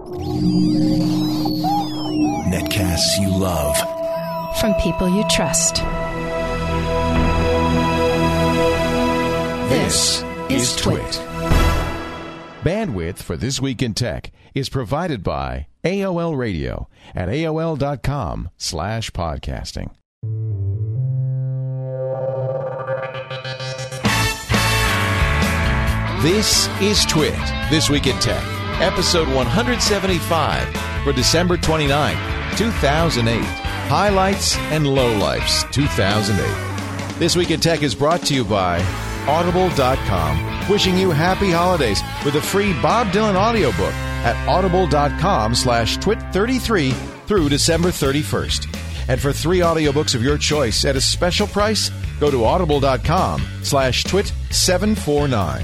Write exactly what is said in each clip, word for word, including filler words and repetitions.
Netcasts you love. From people you trust. This is Twit. Bandwidth for This Week in Tech is provided by A O L Radio at A O L dot com slash podcasting. This is Twit, This Week in Tech, episode one seventy-five for December twenty-ninth, two thousand eight. Highlights and lowlights, two thousand eight. This Week in Tech is brought to you by Audible dot com, wishing you happy holidays with a free Bob Dylan audiobook at Audible dot com slash twit thirty-three through December thirty-first. And for three audiobooks of your choice at a special price, go to Audible dot com slash twit seven forty-nine.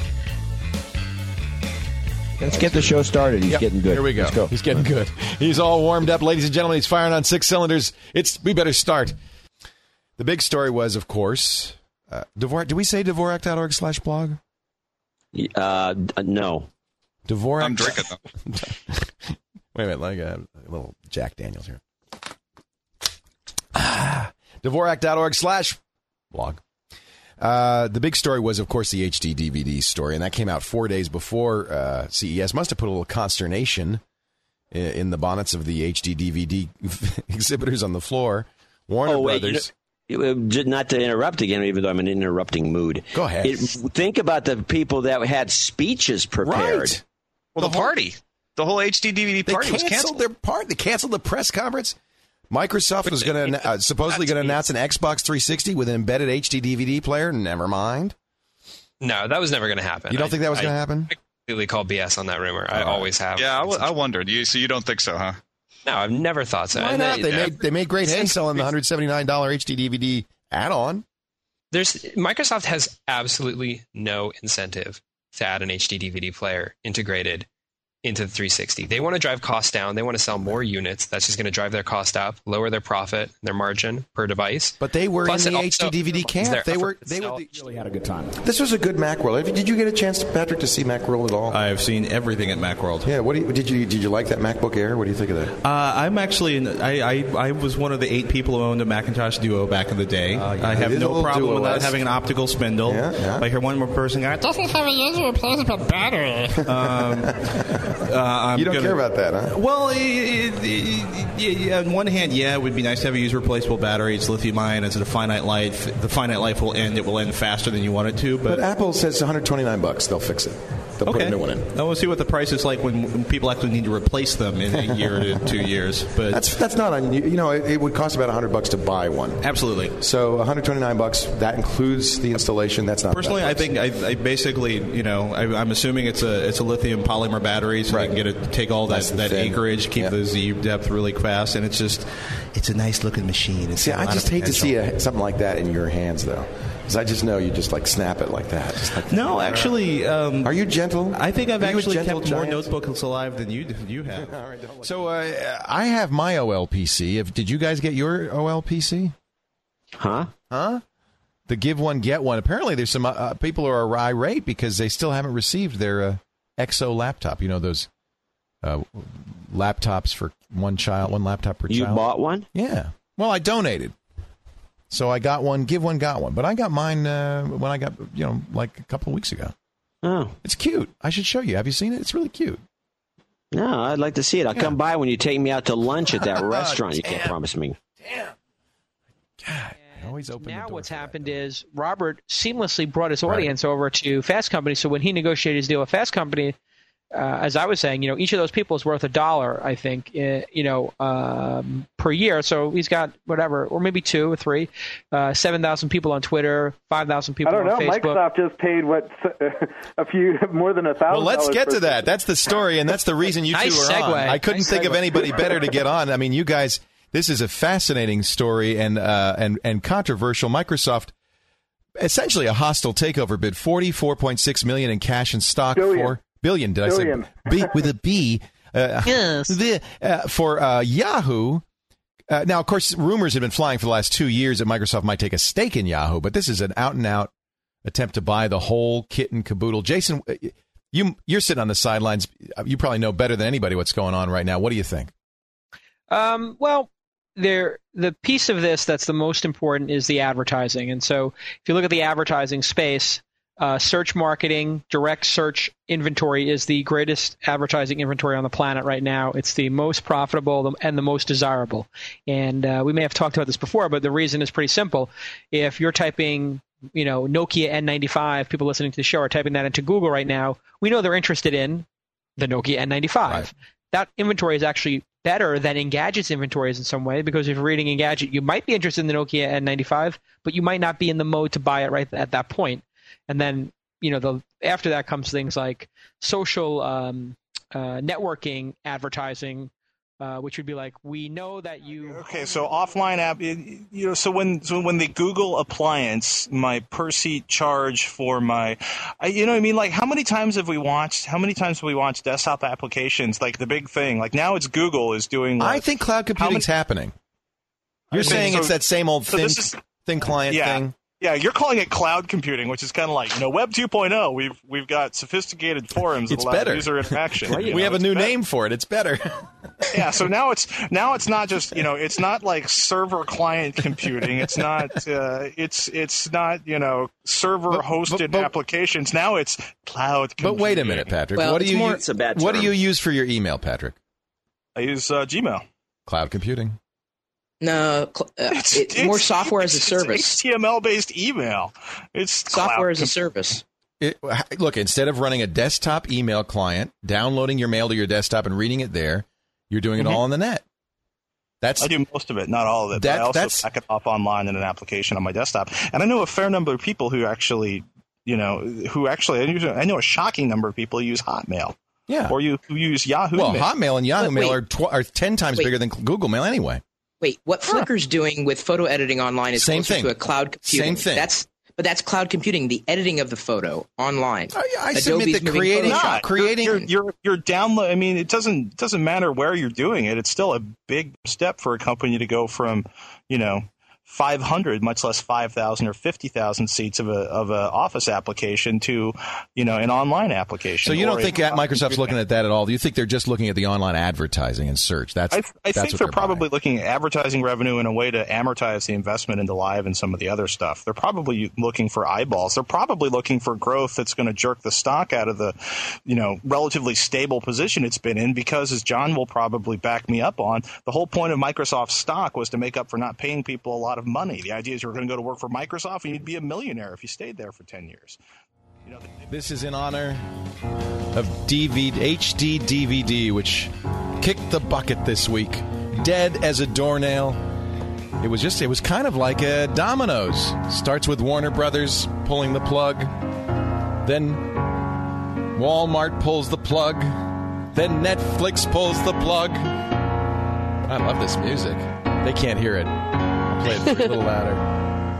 Let's get the show started. He's yep. getting good. Here we go. go. He's getting good. He's all warmed up, ladies and gentlemen. He's firing on six cylinders. It's we better start. The big story was, of course, uh, Dvorak. Do we say Dvorak dot org slash blog? Uh, no. Dvorak. I'm drinking them. Wait a minute. Like a, a little Jack Daniels here. Ah, Dvorak dot org slash blog. Uh, the big story was, of course, the H D D V D story, and that came out four days before uh, C E S. Must have put a little consternation in, in the bonnets of the H D D V D exhibitors on the floor. Warner oh, wait, Brothers. You know, not to interrupt again, even though I'm in an interrupting mood. Go ahead. It, think about the people that had speeches prepared. Right. Well, the, the whole, party. The whole H D D V D party was canceled. They canceled their part. They canceled the press conference. Microsoft was going to uh, supposedly going to announce an Xbox three sixty with an embedded H D D V D player. Never mind. No, that was never going to happen. You don't I, think that was going to happen? I completely call B S on that rumor. I uh, always have. Yeah, I, w- I wondered. You, so you don't think so, huh? No, I've never thought so. Why and not? They, they, they made they made great hay selling the one hundred seventy-nine dollars H D D V D add-on. There's Microsoft has absolutely no incentive to add an H D D V D player integrated into the three sixty. They want to drive costs down. They want to sell more units. That's just going to drive their cost up, lower their profit, their margin per device. But they were Plus in the also, H D D V D camp. They were. They were the, really had a good time. This was a good Macworld. Did you get a chance, Patrick, to see Macworld at all? I've seen everything at Macworld. Yeah. What do you, did you did you like that MacBook Air? What do you think of that? Uh, I'm actually. In, I, I I was one of the eight people who owned a Macintosh Duo back in the day. Uh, yeah, I have no problem with that having an optical spindle. Yeah, yeah. I hear one more person go, it doesn't have a user replacement battery. um, uh, you don't gonna, care about that, huh? Well, it, it, it, it, on one hand, yeah, it would be nice to have a user replaceable battery. It's lithium ion. It's a finite life. The finite life will end. It will end faster than you want it to. But, but Apple says one hundred twenty-nine bucks. They'll fix it. They'll okay. put a new one in. I want to see what the price is like when, when people actually need to replace them in a year to two years. But that's that's not un, you know it, it would cost about one hundred bucks to buy one. Absolutely. So one hundred twenty-nine bucks. That includes the installation. That's not personally. I think I, I basically you know I, I'm assuming it's a it's a lithium polymer battery, so right. they can get it take all that, that acreage, keep yeah. the Z depth really fast, and it's just it's a nice looking machine. It's see, I just hate to see a, something like that in your hands, though. Because I just know you just like snap it like that. Just like no, that. actually. Um, Are you gentle? I think I've Are actually kept giant? more notebooks alive than you you have. All right, so uh, I have my O L P C. If, did you guys get your O L P C? Huh? Huh? The give one, get one. Apparently there's some uh, people who are irate because they still haven't received their uh, X O laptop. You know, those uh, laptops for one child, one laptop per you child. You bought one? Yeah. Well, I donated. So I got one, give one, got one. But I got mine uh, when I got, you know, like a couple of weeks ago. Oh. It's cute. I should show you. Have you seen it? It's really cute. No, I'd like to see it. I'll yeah. come by when you take me out to lunch at that restaurant oh, you can't promise me. Damn. God. I always open now the door what's for happened that. is Robert seamlessly brought his audience right. over to Fast Company. So when he negotiated his deal with Fast Company, Uh, as I was saying, you know, each of those people is worth a dollar, I think, uh, you know, um, per year. So he's got whatever, or maybe two or three, uh, seven thousand people on Twitter, five thousand people on Facebook. I don't know. Microsoft just paid, what, a few, more than a thousand. Well, let's get to that. That's the story, and that's the reason you nice two are segue. on. I couldn't nice think segue. of anybody better to get on. I mean, you guys, this is a fascinating story and uh, and and controversial. Microsoft, essentially a hostile takeover bid, forty-four point six million dollars in cash and stock Billion. for... Billion, did Billion. I say? B, with a B. Uh, yes. The, uh, for uh, Yahoo. Uh, now, of course, rumors have been flying for the last two years that Microsoft might take a stake in Yahoo, but this is an out-and-out attempt to buy the whole kit and caboodle. Jason, You, you're sitting on the sidelines. You probably know better than anybody what's going on right now. What do you think? Um, well, there the piece of this that's the most important is the advertising. And so if you look at the advertising space, uh, search marketing, direct search inventory is the greatest advertising inventory on the planet right now. It's the most profitable and the most desirable. And uh, we may have talked about this before, but the reason is pretty simple. If you're typing, you know, Nokia N ninety-five, people listening to the show are typing that into Google right now, we know they're interested in the Nokia N ninety-five. Right. That inventory is actually better than Engadget's inventories in some way, because if you're reading Engadget, you might be interested in the Nokia N ninety-five, but you might not be in the mode to buy it right at that point. And then, you know, the after that comes things like social um, uh, networking advertising, uh, which would be like, we know that you. Okay, so offline app, you know, so when so when the Google appliance, my per seat charge for my, I, you know what I mean? Like, how many times have we watched, how many times have we watched desktop applications? Like the big thing, like now it's Google is doing. Like, I think cloud computing's many, happening. You're I saying so, it's that same old so thin, is, thin client yeah. thing? Yeah, you're calling it cloud computing, which is kind of like, you know, Web two point oh. We've we've got sophisticated forums that it's allow better. user interaction. Right? You we know, have a new better. name for it. It's better. Yeah, so now it's now it's not just, you know, it's not like server client computing. It's not uh, it's it's not, you know, server hosted but, but, but, applications. Now it's cloud computing. But wait a minute, Patrick. Well, what do you more, use, it's a bad what term. do you use for your email, Patrick? I use uh, Gmail. Cloud computing. No, uh, it's, it's, it's more software it's, as a service. It's H T M L-based email. It's software as a com- service. It, look, instead of running a desktop email client, downloading your mail to your desktop and reading it there, you're doing it mm-hmm. all on the net. That's I do most of it, not all of it. That, but I also that's, back it up online in an application on my desktop. And I know a fair number of people who actually, you know, who actually, I know a shocking number of people who use Hotmail. Yeah. Or you who use Yahoo Well, Mail. Hotmail and Yahoo Wait, Mail wait. are, tw- are ten times Wait. bigger than Google Mail anyway. Wait, what Flickr's doing with photo editing online is Same closer thing. to a cloud computing. Same thing. That's but that's cloud computing, the editing of the photo online. I, I Adobe's submit that moving creating, Photoshop. creating, you're, you're, you're download. I mean, it doesn't doesn't matter where you're doing it. It's still a big step for a company to go from, you know, five hundred, much less five thousand or fifty thousand seats of a of a Office application to, you know, an online application. So you don't or think a, Microsoft's looking at that at all? Do you think they're just looking at the online advertising and search? That's I, I that's think what they're, they're probably buying. looking at advertising revenue in a way to amortize the investment into live and some of the other stuff. They're probably looking for eyeballs. They're probably looking for growth that's going to jerk the stock out of the, you know, relatively stable position it's been in, because, as John will probably back me up on, the whole point of Microsoft's stock was to make up for not paying people a lot of money. The idea is you were going to go to work for Microsoft and you'd be a millionaire if you stayed there for ten years. You know, this is in honor of D V D, H D D V D, which kicked the bucket this week. Dead as a doornail. It was just, it was kind of like a dominoes. Starts with Warner Brothers pulling the plug. Then Walmart pulls the plug. Then Netflix pulls the plug. I love this music. They can't hear it. I'll play it a little louder.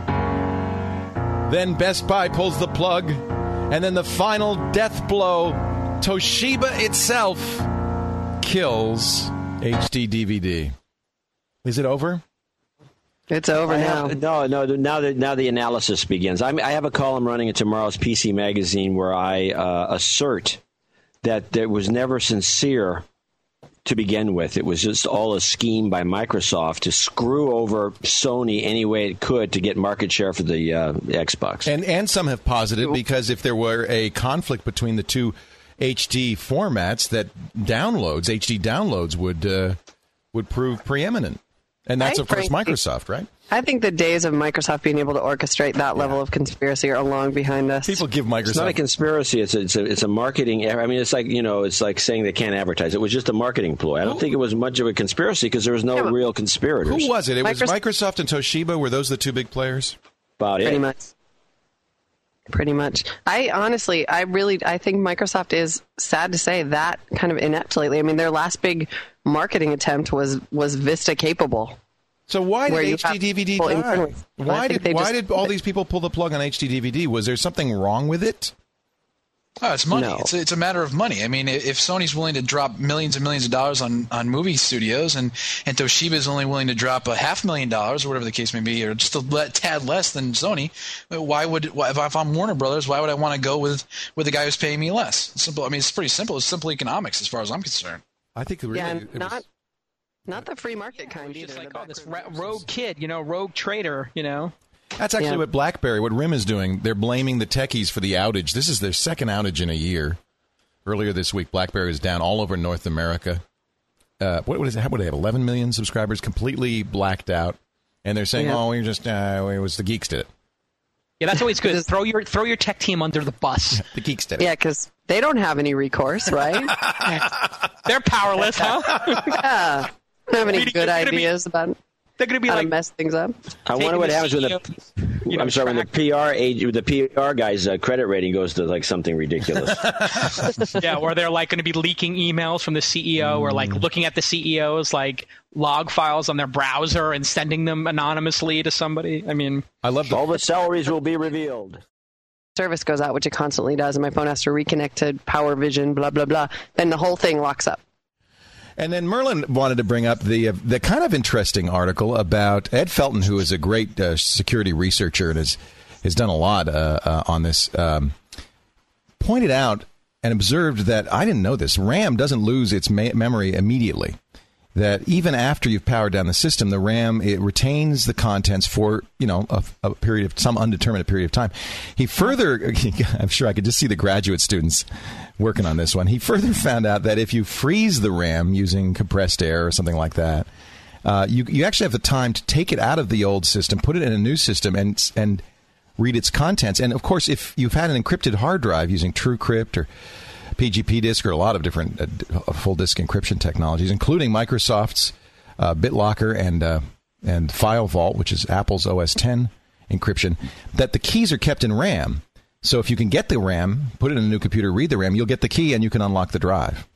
Then Best Buy pulls the plug. And then the final death blow, Toshiba itself kills H D D V D. Is it over? It's over I now. Have, no, no. Now the now the analysis begins. I'm, I have a column running in tomorrow's P C Magazine where I uh, assert that there was never sincere to begin with. It was just all a scheme by Microsoft to screw over Sony any way it could to get market share for the uh, Xbox. And and some have posited, because if there were a conflict between the two H D formats, that downloads, H D downloads, would uh, would prove preeminent. And that's, I of course, frankly, Microsoft, right? I think the days of Microsoft being able to orchestrate that level of conspiracy are long behind us. People give Microsoft... It's not a conspiracy. It's a, it's a, it's a marketing... I mean, it's like, you know, it's like saying they can't advertise. It was just a marketing ploy. I don't think it was much of a conspiracy because there was no yeah, real conspirators. Who was it? It was Microsoft, Microsoft and Toshiba? Were those the two big players? About Pretty it. much. Pretty much. I honestly, I really, I think Microsoft is, sad to say, that kind of inept lately. I mean, their last big marketing attempt was, was Vista capable. So why did Where you H D have D V D people die? internally. Why I think did they why just- did all these people pull the plug on H D D V D? Was there something wrong with it? Oh, it's money. No. It's, it's a matter of money. I mean, if Sony's willing to drop millions and millions of dollars on, on movie studios, and, and Toshiba is only willing to drop a half million dollars or whatever the case may be, or just a let, tad less than Sony, why would why, if, if I'm Warner Brothers, why would I want to go with, with the guy who's paying me less? It's simple. I mean, it's pretty simple. It's simple economics as far as I'm concerned. I think really, yeah, it was, not not the free market kind It's either. just like, The oh, this backwards ra- rogue kid, you know, rogue trader, you know. That's actually Yeah. what BlackBerry, what RIM is doing. They're blaming the techies for the outage. This is their second outage in a year. Earlier this week, BlackBerry was down all over North America. Uh, what, what is it? What do they have? eleven million subscribers, completely blacked out, and they're saying, Yeah. "Oh, we just uh, it was the geeks did it." Yeah, that's always good. throw your throw your tech team under the bus. The geeks did it. Yeah, because they don't have any recourse, right? They're powerless, huh? yeah. Don't have any You're good gonna be- ideas about They're going to be how like to mess things up. I wonder taking what the happens when C E the O, you know, I'm sorry when the track- P R age, the P R guy's uh, credit rating goes to like something ridiculous. yeah, or they're like going to be leaking emails from the C E O, or like looking at the C E O's like log files on their browser and sending them anonymously to somebody. I mean, I love the All the salaries will be revealed. Service goes out, which it constantly does, and my phone has to reconnect to Power Vision, blah, blah, blah. Then the whole thing locks up. And then Merlin wanted to bring up the uh, the kind of interesting article about Ed Felton, who is a great uh, security researcher and has has done a lot uh, uh, on this. Um, pointed out and observed that I didn't know this. RAM doesn't lose its ma- memory immediately. That even after you've powered down the system, the RAM it retains the contents for you know a, a period of some undetermined period of time. He further, I'm sure I could just see the graduate students working on this one. He further found out that if you freeze the RAM using compressed air or something like that, uh, you you actually have the time to take it out of the old system, put it in a new system, and and read its contents. And of course, if you've had an encrypted hard drive using TrueCrypt or P G P disk or a lot of different uh, full disk encryption technologies, including Microsoft's uh, BitLocker and uh, and FileVault, which is Apple's O S ten encryption, that the keys are kept in RAM. So if you can get the RAM, put it in a new computer, read the RAM, you'll get the key and you can unlock the drive.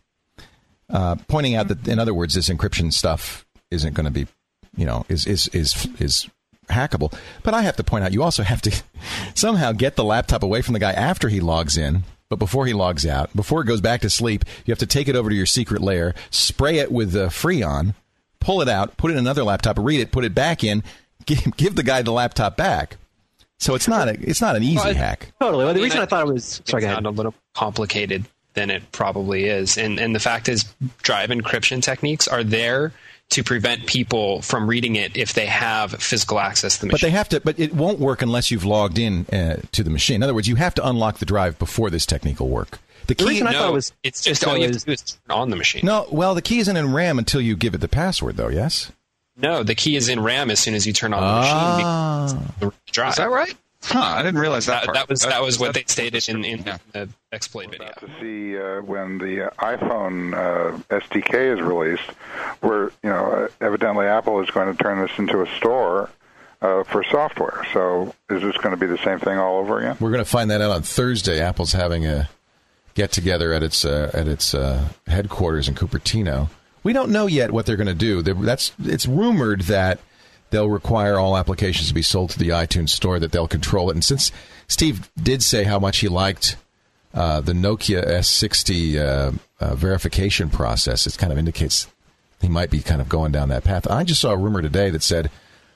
Uh, pointing out that, in other words, this encryption stuff isn't going to be, you know, is is is is hackable. But I have to point out, you also have to somehow get the laptop away from the guy after he logs in. But before he logs out, before it goes back to sleep, you have to take it over to your secret lair, spray it with uh, Freon, pull it out, put it in another laptop, read it, put it back in, give, give the guy the laptop back. So it's not a, it's not an easy Well, hack. Totally. Well, the reason I thought it was sorry, go it's ahead. not a little complicated than it probably is, and and the fact is, drive encryption techniques are there to prevent people from reading it if they have physical access to the But machine. they have to. But it won't work unless you've logged in uh, to the machine. In other words, you have to unlock the drive before this technique will work. The The key. reason I no, thought it was it's just all you have to do is turn on the machine. No, well, the key isn't in RAM until you give it the password, though. Yes. No, the key is in RAM as soon as you turn on the Ah. machine. The drive. Is that right? Huh, I didn't realize that, That, part. that was that was what they That's- stated in, in the exploit video. To see uh, when the uh, iPhone uh, S D K is released, where you know uh, evidently Apple is going to turn this into a store uh, for software. So is this going to be the same thing all over again? We're going to find that out on Thursday. Apple's having a get together at its uh, at its uh, headquarters in Cupertino. We don't know yet what they're going to do. They're, that's it's rumored that they'll require all applications to be sold to the iTunes store, that they'll control it. And since Steve did say how much he liked uh, the Nokia S sixty uh, uh, verification process, it kind of indicates he might be kind of going down that path. I just saw a rumor today that said,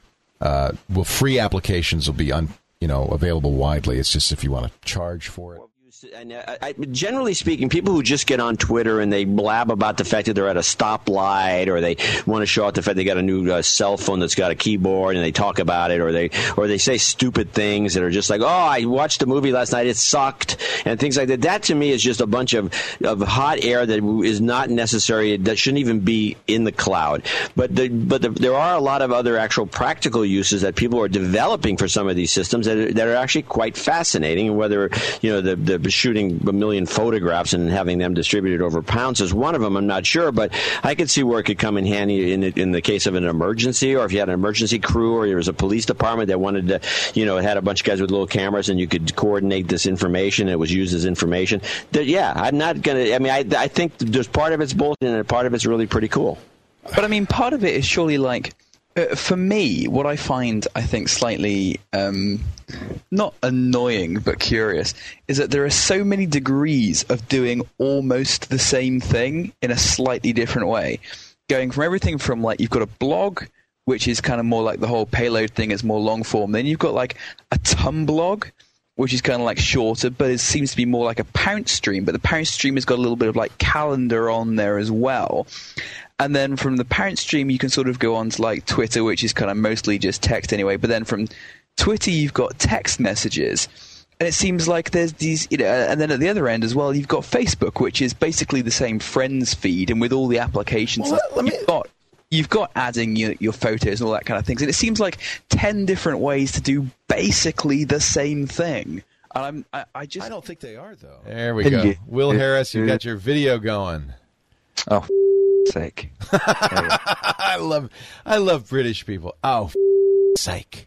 uh, well, free applications will be un, you know available widely. It's just if you want to charge for it. And uh, I, generally speaking, people who just get on Twitter and they blab about the fact that they're at a stoplight, or they want to show off the fact they got a new uh, cell phone that's got a keyboard, and they talk about it, or they or they say stupid things that are just like, "Oh, I watched a movie last night; it sucked," and things like that. That to me is just a bunch of of hot air that is not necessary. That shouldn't even be in the cloud. But the, but the, there are a lot of other actual practical uses that people are developing for some of these systems that are, that are actually quite fascinating. Whether you know the the shooting a million photographs and having them distributed over pounds is one of them. I'm not sure, but I could see where it could come in handy in in the case of an emergency, or if you had an emergency crew, or there was a police department that wanted to, you know, had a bunch of guys with little cameras, and you could coordinate this information. It was used as information. That, yeah, I'm not gonna. I mean, I I think there's part of it's bullshit and part of it's really pretty cool. But I mean, part of it is surely like Uh, for me, what I find, I think, slightly um, not annoying but curious is that there are so many degrees of doing almost the same thing in a slightly different way. Going from everything from, like, you've got a blog, which is kind of more like the whole payload thing, it's more long form. Then you've got, like, a Tumblr, which is kind of like shorter, but it seems to be more like a Pounce stream. But the Pounce stream has got a little bit of, like, calendar on there as well. And then from the Pounce stream, you can sort of go on to, like, Twitter, which is kind of mostly just text anyway. But then from Twitter, you've got text messages. And it seems like there's these, you know, and then at the other end as well, you've got Facebook, which is basically the same friends feed. And with all the applications, well, let, let me... you've got you've got adding your, your photos and all that kind of things. And it seems like ten different ways to do basically the same thing. And I'm, I, I just... I don't think they are, though. There we go. Will Harris, you've got your video going. Oh, sake. I love I love British people. Oh, sake.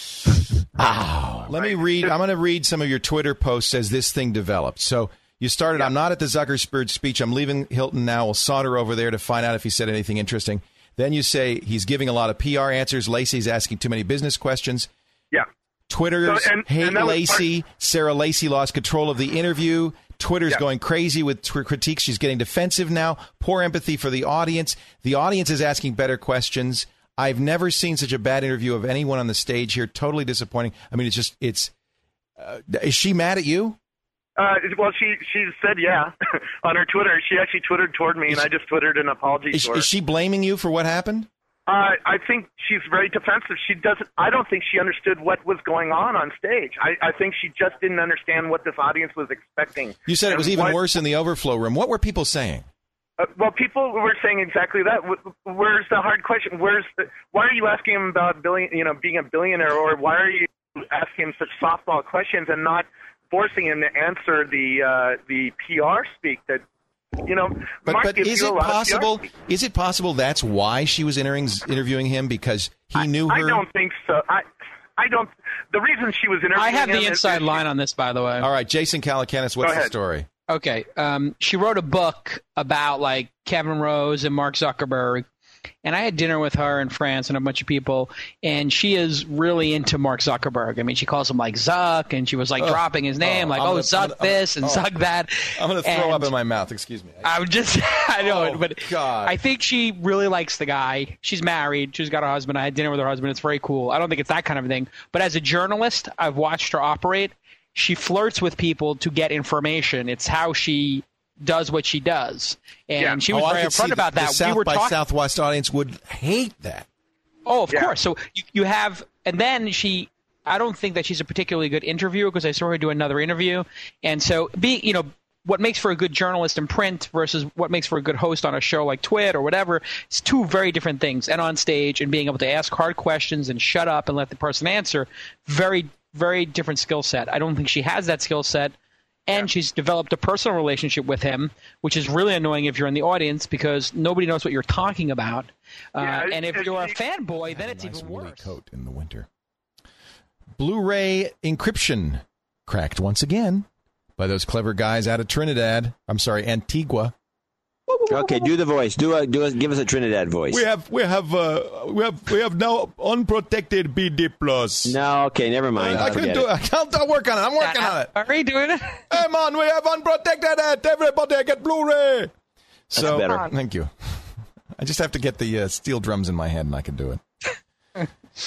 Oh. Let me read. I'm going to read some of your Twitter posts as this thing developed. So you started, yeah. I'm not at the Zuckerberg speech. I'm leaving Hilton now. We'll saunter over there to find out if he said anything interesting. Then you say he's giving a lot of P R answers. Lacey's asking too many business questions. Yeah. Twitter's so, and, hate and Lacey. Part- Sarah Lacey lost control of the interview. Twitter's yeah. going crazy with t- critiques. She's getting defensive now. Poor empathy for the audience. The audience is asking better questions. I've never seen such a bad interview of anyone on the stage here. Totally disappointing. I mean, it's just, it's, uh, is she mad at you? Uh, well, she she said yeah on her Twitter. She actually twittered toward me, is and I just twittered an apology is, to her. Is she blaming you for what happened? Uh, I think she's very defensive. She doesn't. I don't think she understood what was going on on stage. I, I think she just didn't understand what this audience was expecting. You said it was even what, worse in the overflow room. What were people saying? Uh, well, people were saying exactly that. Where's the hard question? Where's the? Why are you asking him about billion? You know, being a billionaire, or why are you asking him such softball questions and not forcing him to answer the uh, the P R speak that? You know, but, Mark but gives is you it a lot possible? Of P R. Is it possible that's why she was entering, interviewing him, because he knew her? I don't think so. I I don't. The reason she was interviewing I have him the inside is, line on this, by the way. All right, Jason Calacanis, what's the story? Okay, um, she wrote a book about like Kevin Rose and Mark Zuckerberg, and I had dinner with her in France and a bunch of people, and she is really into Mark Zuckerberg. I mean, she calls him like Zuck, and she was like oh, dropping his name, oh, like, I'm oh, gonna, Zuck gonna, this I'm, and oh, Zuck that. I'm going to throw and up in my mouth. Excuse me. I would just, I know oh, it, but God. I think she really likes the guy. She's married. She's got a husband. I had dinner with her husband. It's very cool. I don't think it's that kind of thing. But as a journalist, I've watched her operate. She flirts with people to get information. It's how she does what she does, and yeah. she was oh, very upfront about the, that. The South we were by talking- Southwest audience would hate that. Oh, of yeah. course. So you, you have, and then she. I don't think that she's a particularly good interviewer because I saw her do another interview, and so be you know what makes for a good journalist in print versus what makes for a good host on a show like Twit or whatever. It's two very different things. And on stage and being able to ask hard questions and shut up and let the person answer, very very different skill set. I don't think she has that skill set. And yeah. she's developed a personal relationship with him, which is really annoying if you're in the audience because nobody knows what you're talking about. Yeah, uh, and if you're a fanboy, then it's nice even worse. Coat in the winter. Blu-ray encryption cracked once again by those clever guys out of Trinidad. I'm sorry, Antigua. Okay, do the voice. Do a, do a, give us a Trinidad voice. We have we have uh, we have we have now unprotected B D plus. No, okay, never mind. Uh, I can do it. it. I'll, I'll work on it. I'm working uh, on it. Are we doing it? Hey man, we have unprotected it. Everybody get Blu-ray. That's so better. Thank you. I just have to get the uh, steel drums in my head, and I can do it.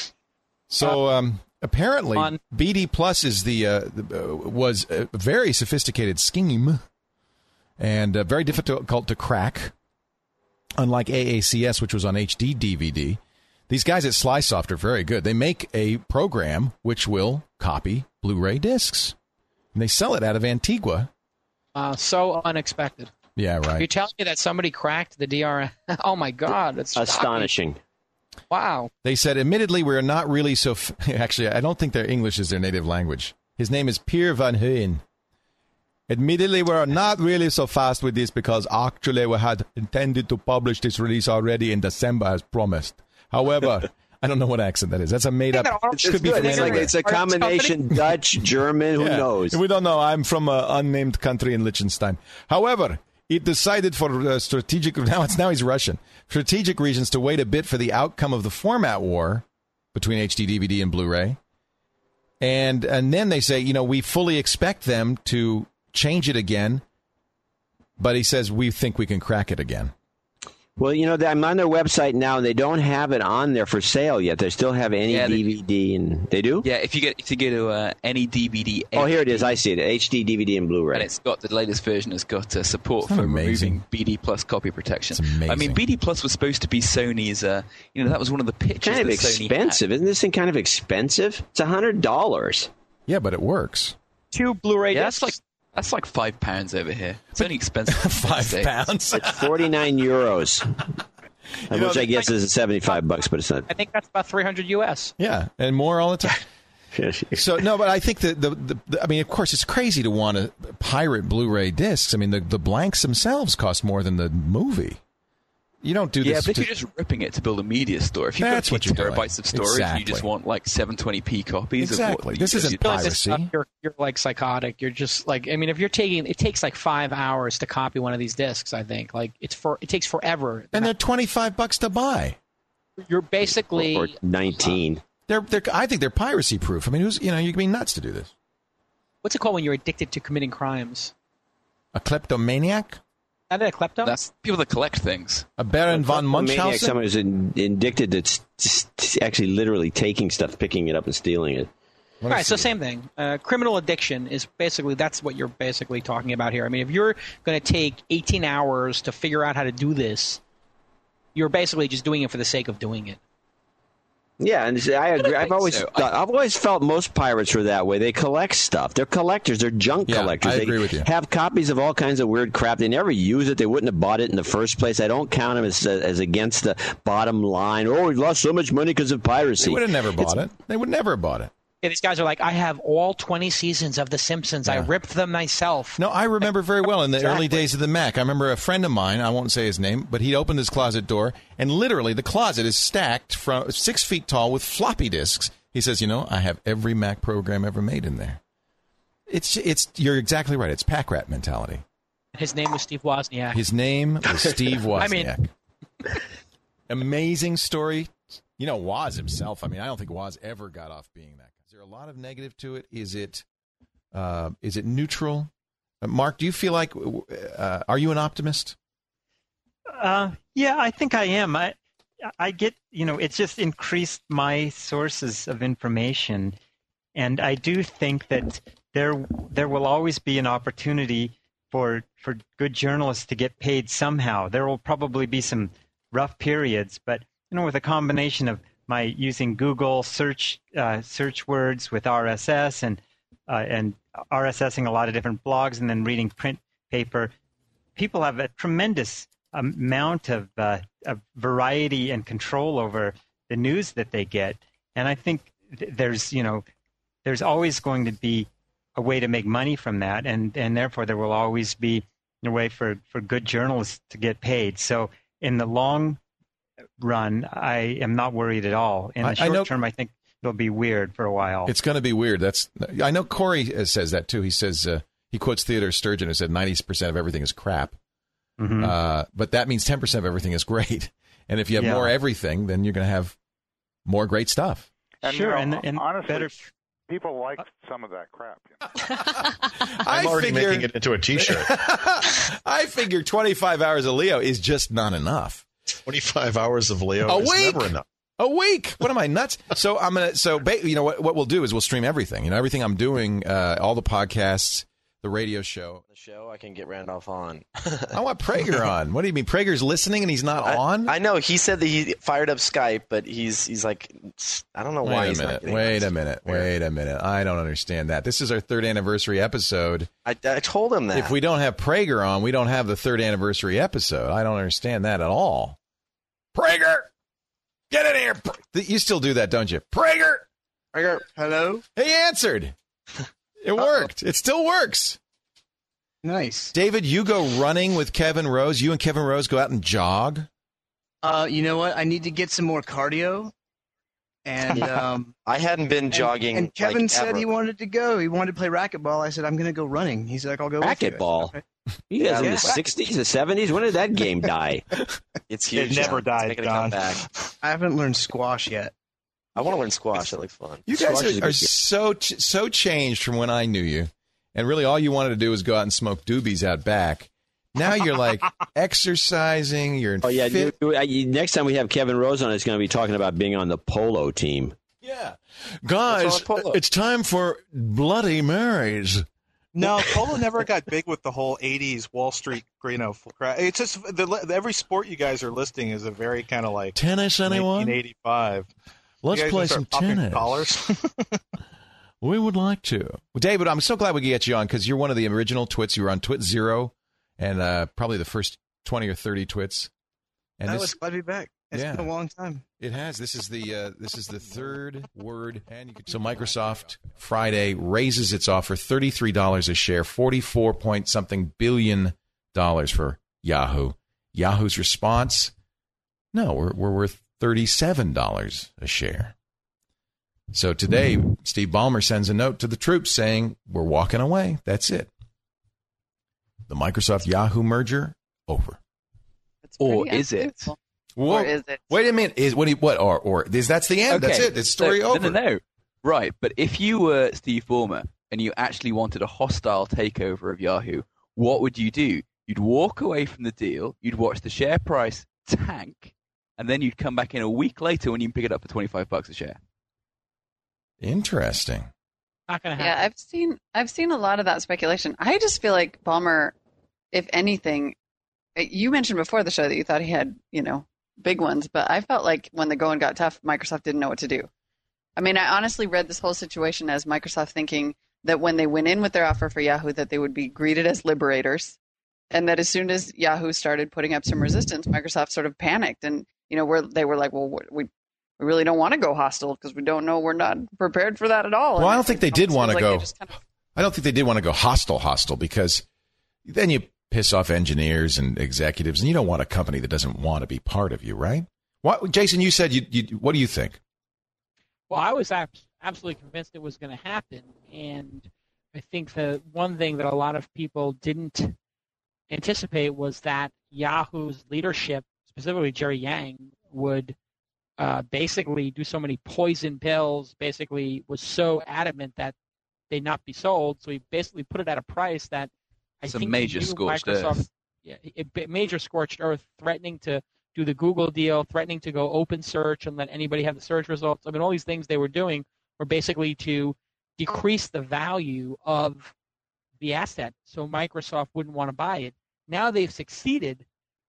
So um, apparently, on. B D plus is the, uh, the uh, was a very sophisticated scheme. And uh, very difficult to crack, unlike A A C S, which was on H D D V D. These guys at Slysoft are very good. They make a program which will copy Blu-ray discs. And they sell it out of Antigua. Uh, so unexpected. Yeah, right. You're telling me that somebody cracked the D R M? Oh, my God. That's astonishing. Shocking. Wow. They said, admittedly, we're not really so... F- Actually, I don't think their English is their native language. His name is Pierre Van Heuyen. Admittedly, we're not really so fast with this because actually we had intended to publish this release already in December as promised. However, I don't know what accent that is. That's a made-up... It's, it's, it's, like, it's a combination Dutch, German, who yeah. knows? We don't know. I'm from an unnamed country in Liechtenstein. However, It decided for uh, strategic now it's now he's Russian strategic reasons to wait a bit for the outcome of the format war between H D D V D and Blu-ray, and and then they say, you know, we fully expect them to change it again, but he says we think we can crack it again. Well, you know, I'm on their website now, and they don't have it on there for sale yet. They still have any Yeah, they- D V D, and they do. Yeah, if you get if you go to uh, any D V D. Oh, here it is. I see it. H D D V D and Blu-ray. And it's got the latest version has got uh, support Isn't for that amazing? removing B D Plus copy protection. It's amazing. I mean, B D Plus was supposed to be Sony's. Uh, you know, that was one of the pitches. Kind of that Sony expensive, isn't this thing? Kind of expensive. It's a hundred dollars. Yeah, but it works. Two Blu-ray Yeah, discs. that's like that's like five pounds over here. It's only expensive. Five pounds. It's forty-nine euros. You know, Which I guess is seventy-five bucks, but it's not. I think that's about three hundred U S. Yeah, and more all the time. So no, but I think that the, the, the I mean, of course, it's crazy to want to pirate Blu-ray discs. I mean, the the blanks themselves cost more than the movie. You don't do Yeah, this. but if to- you're just ripping it to build a media store, if you've That's got what two you're doing. terabytes of storage and you just Exactly. want like seven twenty p copies Exactly. of what This you- isn't you- Like this piracy. stuff, you're you're like psychotic. You're just like I mean, if you're taking it takes like five hours to copy one of these discs. I think like it's for it takes forever. and they're twenty-five bucks to buy. You're basically Or nineteen. They're they're. I think they're piracy proof. I mean, who's you know you can be nuts to do this. what's it called when you're addicted to committing crimes? A kleptomaniac, Not that a klepto? That's people that collect things. a Baron von Maniac, Munchausen. someone who's in, addicted to s- s- actually literally taking stuff, picking it up, and stealing it. All right, so same thing. Uh, criminal addiction is basically that's what you're basically talking about here. I mean, if you're going to take eighteen hours to figure out how to do this, you're basically just doing it for the sake of doing it. Yeah, and I agree. I've always, so. thought, I've always felt most pirates were that way. They collect stuff. They're collectors. They're junk Yeah, collectors. I they agree with you. have copies of all kinds of weird crap. They never use it. They wouldn't have bought it in the first place. I don't count them as as against the bottom line. Oh, we lost so much money because of piracy. They would have never bought it. They would never have bought it. Yeah, these guys are like, I have all twenty seasons of The Simpsons. I Yeah. ripped them myself. No, I remember very well in the Exactly. early days of the Mac. I remember a friend of mine, I won't say his name, but he opened his closet door, and literally the closet is stacked from six feet tall with floppy disks. He says, you know, I have every Mac program ever made in there. It's, it's. You're exactly right. It's pack rat mentality. His name was Steve Wozniak. His name was Steve Wozniak. I mean- Amazing story. You know, Woz himself, I mean, I don't think Woz ever got off being that. Is there a lot of negative to it? Is it, uh, is it neutral? Uh, Mark, do you feel like, uh, are you an optimist? Uh, yeah, I think I am. I, I get, you know, it's just increased my sources of information, and I do think that there there will always be an opportunity for for good journalists to get paid somehow. There will probably be some rough periods, but you know, with a combination of my using Google search uh, search words with R S S and uh, and RSSing a lot of different blogs and then reading print paper, people have a tremendous amount of, uh, of variety and control over the news that they get. And I think th- there's, you know, there's always going to be a way to make money from that. And, and therefore there will always be a way for, for good journalists to get paid. So in the long run, I am not worried at all. In the I- I short know- term, I think it'll be weird for a while. It's going to be weird. That's I know Corey uh, says that too. He says uh, he quotes Theodore Sturgeon, who said ninety percent of everything is crap. Mhm. Uh, but that means ten percent of everything is great. And if you have Yeah. more everything, then you're going to have more great stuff. And, Sure, you know, and- and honestly, better- people like some of that crap. You know? I'm I already figure- making it into a T-shirt. I figure twenty-five hours of Leo is just not enough. twenty-five hours of Leo A is week? never enough. A week? What am I nuts? So I'm gonna. So ba- you know what? What we'll do is we'll stream everything. You know everything I'm doing, uh, all the podcasts, the radio show. The show I can get Randolph on. I want Prager on. What do you mean? Prager's listening and he's not I, on? I know he said that he fired up Skype, but he's he's like I don't know why Wait a he's not minute. getting Wait on. a minute. Wait a minute. I don't understand that. This is our third anniversary episode. I, I told him that. If we don't have Prager on, we don't have the third anniversary episode. I don't understand that at all. Prager, get in here. You still do that, don't you? Prager. Prager, hello. He answered. It worked. It still works. Nice. David, you go running with Kevin Rose. You and Kevin Rose go out and jog. Uh, you know what? I need to get some more cardio. And um, I hadn't been and, jogging. And Kevin like, said ever. he wanted to go. He wanted to play racquetball. I said, I'm going to go running. He's like, I'll go with you. Racquetball? Okay. You guys in Yeah. the sixties, the seventies? When did that game die? It's huge. It never now. died, It's making a John. comeback. I haven't learned squash yet. I want to learn squash. That looks fun. You guys are, are so ch- so changed from when I knew you, and really all you wanted to do was go out and smoke doobies out back. Now you're like exercising. You're Oh yeah. fit. You, you, next time we have Kevin Rose on, it's going to be talking about being on the polo team. Yeah, guys, it's time for Bloody Marys. No, polo never got big with the whole eighties Wall Street, you know, crowd. It's just the, every sport you guys are listing is a very kind of like tennis. Anyone? nineteen eighty-five. Let's You guys play gonna some start popping tennis. Collars? We would like to. Well, David, I'm so glad we could get you on because you're one of the original twits. You were on Twit Zero, and uh, probably the first twenty or thirty twits. And I this, was glad to be back. It's Yeah. been a long time. It has. This is the uh, this is the third word. And you could, so Microsoft Friday raises its offer thirty-three dollars a share, forty-four point something billion dollars for Yahoo. Yahoo's response: no, we're we're worth thirty-seven dollars a share. So today, Steve Ballmer sends a note to the troops saying we're walking away. That's it. The Microsoft Yahoo merger over. Or is it? Whoa. Or is it? Wait a minute. Is what? He, what? Or or is that's the end? That's Okay, it. It's story so- over. No, no, no. Right, but if you were Steve Ballmer and you actually wanted a hostile takeover of Yahoo, what would you do? You'd walk away from the deal, you'd watch the share price tank, and then you'd come back in a week later when you can pick it up for twenty-five bucks a share. Interesting. Not gonna Yeah, I've seen I've seen a lot of that speculation. I just feel like Ballmer, if anything, you mentioned before the show that you thought he had, you know, big ones, but I felt like when the going got tough, Microsoft didn't know what to do. I mean, I honestly read this whole situation as Microsoft thinking that when they went in with their offer for Yahoo, that they would be greeted as liberators, and that as soon as Yahoo started putting up some resistance, Microsoft sort of panicked, and you know, where they were like, well, we we really don't want to go hostile because we don't know, we're not prepared for that at all. Well, And I don't think they did almost want to feels go. like they just kind of- I don't think they did want to go hostile, hostile because then you piss off engineers and executives, and you don't want a company that doesn't want to be part of you, right? What, Jason? You said you. you what do you think? Well, I was ab- absolutely convinced it was going to happen, and I think the one thing that a lot of people didn't anticipate was that Yahoo's leadership, specifically Jerry Yang, would uh, basically do so many poison pills, basically was so adamant that they not be sold, so he basically put it at a price that I It's a think major he knew scorched Microsoft, earth. Yeah, a a major scorched earth, threatening to do the Google deal, threatening to go open search and let anybody have the search results. I mean, all these things they were doing were basically to decrease the value of the asset so Microsoft wouldn't want to buy it. Now they've succeeded.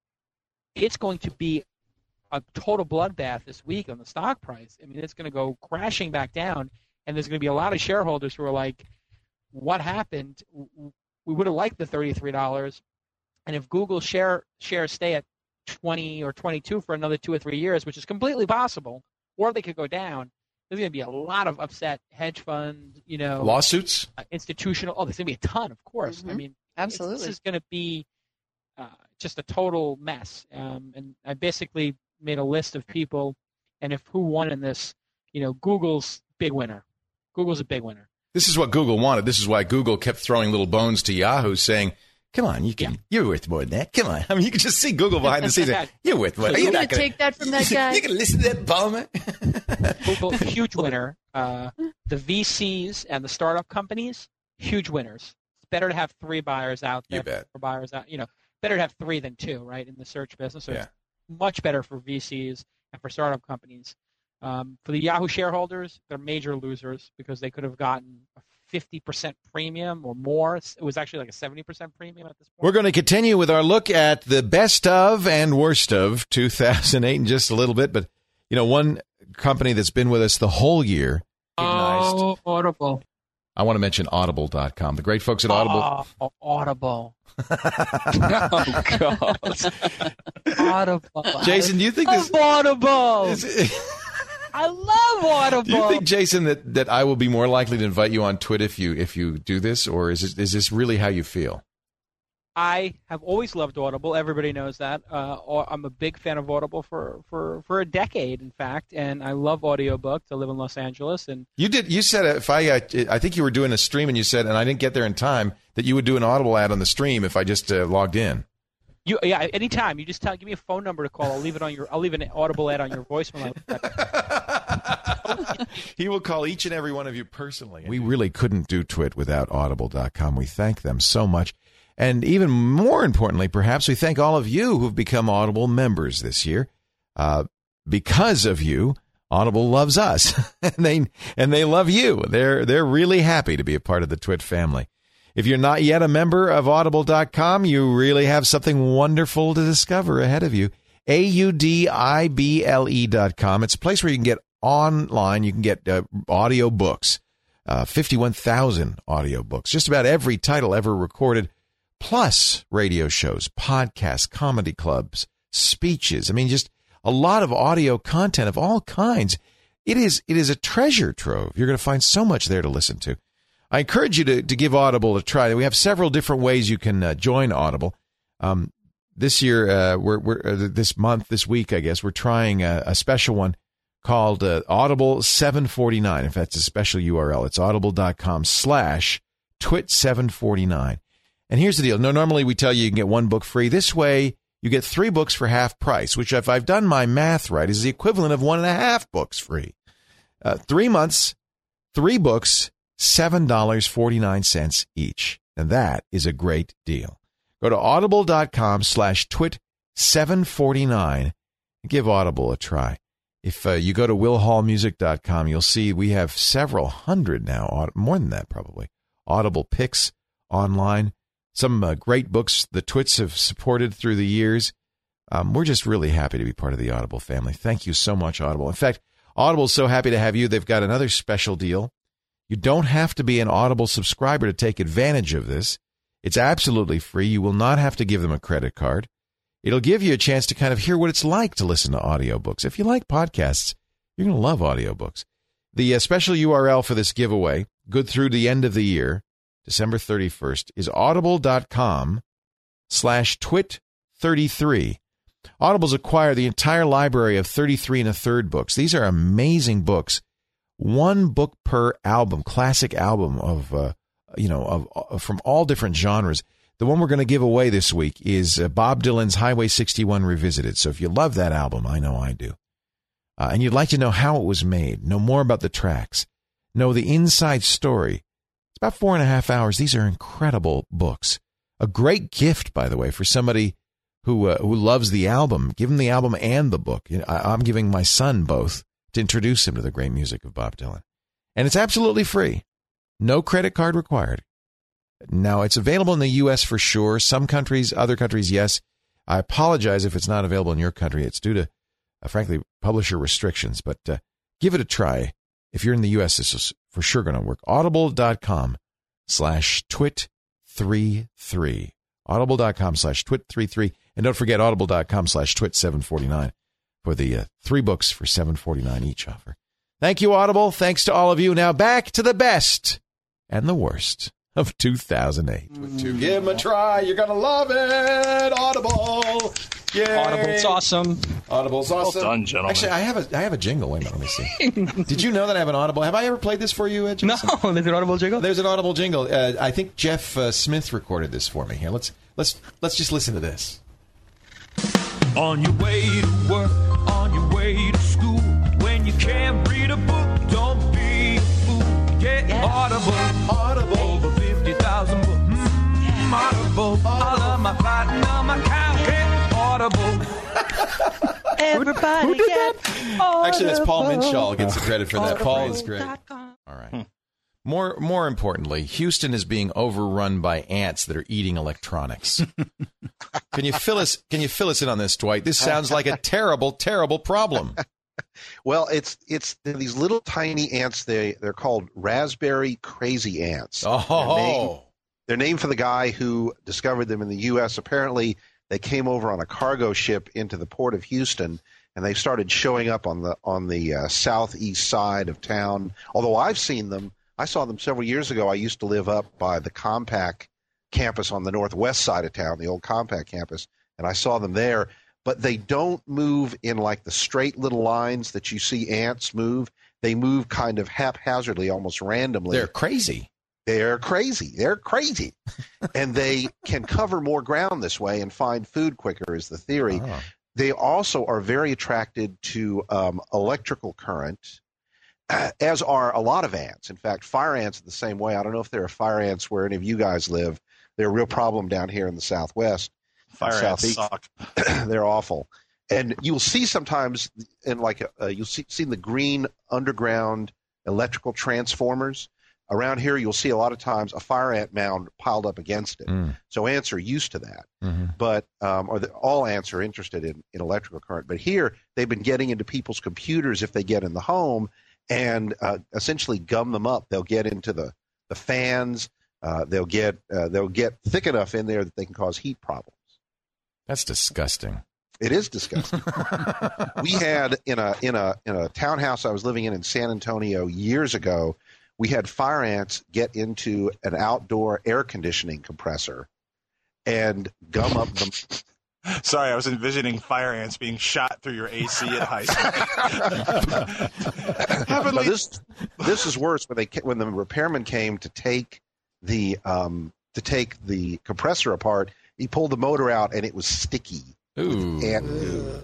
It's going to be a total bloodbath this week on the stock price. I mean, it's going to go crashing back down, and there's going to be a lot of shareholders who are like, what happened? We would have liked the thirty-three dollars, and if Google share shares stay at twenty or twenty-two for another two or three years, which is completely possible, or they could go down, there's going to be a lot of upset hedge fund, you know, Lawsuits? uh, institutional. Oh, there's going to be a ton, of course. I Mhm. mean, Absolutely. this is going to be uh, just a total mess. Um, and I basically made a list of people, and if who won in this, you know, Google's big winner. Google's a big winner. This is what Google wanted. This is why Google kept throwing little bones to Yahoo, saying, "Come on, you can. You're worth more than that. Come on." I mean, you can just see Google behind the scenes. Saying, you're worth more. Are you going to take that from that guy? You can listen to that Ballmer. Google, huge winner. Uh, the V Cs and the startup companies, huge winners. It's better to have three buyers out there. You bet. For buyers out, you know, better to have three than two, right, in the search business. So Yeah. it's much better for V Cs and for startup companies. Um, for the Yahoo shareholders, they're major losers because they could have gotten a fifty percent premium or more. It was actually like a seventy percent premium at this point. We're going to continue with our look at the best of and worst of two thousand eight in just a little bit. But, you know, one company that's been with us the whole year. Oh, Audible. I want to mention audible dot com. The great folks at Audible. Oh, Audible. Oh, God. Audible. Jason, do you think I this... love Audible. I love Audible. Do you think, Jason, that, that I will be more likely to invite you on Twitter if you if you do this, or is this, is this really how you feel? I have always loved Audible. Everybody knows that. Uh, I'm a big fan of Audible for, for, for a decade, in fact, and I love audiobooks. I live in Los Angeles, and you did. You said if I, uh, I think you were doing a stream, and you said, and I didn't get there in time, that you would do an Audible ad on the stream if I just uh, logged in. You, yeah, anytime. You just tell, give me a phone number to call. I'll leave it on your. I'll leave an Audible ad on your voicemail. He will call each and every one of you personally. We really couldn't do Twit without Audible dot com. We thank them so much. And even more importantly, perhaps, we thank all of you who've become Audible members this year. Uh, because of you, Audible loves us, and they and they love you. They're they're really happy to be a part of the Twit family. If you're not yet a member of Audible dot com, you really have something wonderful to discover ahead of you. A U D I B L E dot com. It's a place where you can get online. You can get uh, audio books, uh, fifty-one thousand audio books, just about every title ever recorded, plus radio shows, podcasts, comedy clubs, speeches. I mean, just a lot of audio content of all kinds. It is it is a treasure trove. You're going to find so much there to listen to. I encourage you to, to give Audible a try. We have several different ways you can uh, join Audible. Um, this year, uh, we're, we're uh, this month, this week, I guess, we're trying a, a special one called uh, Audible seven forty-nine. In fact, it's a special U R L. It's audible dot com slash twit seven forty-nine. And here's the deal. No, normally we tell you you can get one book free. This way, you get three books for half price, which, if I've done my math right, is the equivalent of one and a half books free. Uh, three months, three books, seven dollars and forty-nine cents each. And that is a great deal. Go to audible dot com slash twit seven forty-nine and give Audible a try. If uh, you go to will hall music dot com, you'll see we have several hundred now, more than that probably, Audible picks online. Some uh, great books the Twits have supported through the years. Um, we're just really happy to be part of the Audible family. Thank you so much, Audible. In fact, Audible's so happy to have you, they've got another special deal. You don't have to be an Audible subscriber to take advantage of this. It's absolutely free. You will not have to give them a credit card. It'll give you a chance to kind of hear what it's like to listen to audiobooks. If you like podcasts, you're going to love audiobooks. The uh, special U R L for this giveaway, good through the end of the year, December thirty-first, is audible dot com slash twit thirty-three. Audible's acquired the entire library of thirty-three and a third books. These are amazing books. One book per album, classic album of, uh, you know, of, of from all different genres. The one we're going to give away this week is uh, Bob Dylan's Highway sixty-one Revisited. So if you love that album, I know I do, uh, and you'd like to know how it was made, know more about the tracks, know the inside story, it's about four and a half hours. These are incredible books. A great gift, by the way, for somebody who uh, who loves the album. Give him the album and the book. I, I'm giving my son both to introduce him to the great music of Bob Dylan. And it's absolutely free. No credit card required. Now, it's available in the U S for sure. Some countries, other countries, yes. I apologize if it's not available in your country. It's due to, uh, frankly, publisher restrictions. But uh, give it a try. If you're in the U S, this is for sure going to work. audible dot com slash twit thirty-three. audible dot com slash twit thirty-three. And don't forget audible dot com slash twit seven forty-nine for the uh, three books for seven forty-nine each offer. Thank you, Audible. Thanks to all of you. Now back to the best and the worst of two thousand eight. With two. Give them a try. You're going to love it. Audible. Yay. Audible's awesome. Audible's awesome. Well done, gentlemen. Actually, I have a I have a jingle. Wait a minute, let me see. Did you know that I have an Audible? Have I ever played this for you, Ed? No, there's an Audible jingle? There's an Audible jingle. Uh, I think Jeff uh, Smith recorded this for me. Here, let's let's let's just listen to this. On your way to work, on your way to school, when you can't read a book, don't be a fool. Get yeah. Audible, Audible, over fifty thousand books. Mm, Audible, all of my platinum account, get Audible. Everybody Who did get that? Audible. Actually, that's Paul Minshall gets the credit for that. Paul is great. All right. Hmm. More more importantly, Houston is being overrun by ants that are eating electronics. Can you fill us can you fill us in on this, Dwight? This sounds like a terrible, terrible problem. Well, it's it's these little tiny ants. They they're called raspberry crazy ants. Oh, they're named, they're named for the guy who discovered them in the U S Apparently, they came over on a cargo ship into the port of Houston, and they started showing up on the on the uh, southeast side of town. Although I've seen them. I saw them several years ago. I used to live up by the Compaq campus on the northwest side of town, the old Compaq campus, and I saw them there. But they don't move in like the straight little lines that you see ants move. They move kind of haphazardly, almost randomly. They're crazy. They're crazy. They're crazy. And they can cover more ground this way and find food quicker is the theory. Oh. They also are very attracted to um, electrical current, uh, as are a lot of ants. In fact, fire ants are the same way. I don't know if there are fire ants where any of you guys live. They're a real problem down here in the Southwest. Fire ants suck. They're awful. And you'll see sometimes in like a, uh, you'll see, see the green underground electrical transformers. Around here, you'll see a lot of times a fire ant mound piled up against it. Mm. So ants are used to that. Mm-hmm. But um, or the, all ants are interested in, in electrical current. But here, they've been getting into people's computers if they get in the home and uh, essentially gum them up. They'll get into the, the fans. Uh, they'll get uh, they'll get thick enough in there that they can cause heat problems. That's disgusting. It is disgusting. We had in a in a in a townhouse I was living in in San Antonio years ago. We had fire ants get into an outdoor air conditioning compressor and gum up them. Sorry, I was envisioning fire ants being shot through your A C at high school. No, this this is worse. When they when the repairman came to take the um, to take the compressor apart, he pulled the motor out and it was sticky. Ooh. Ant goo.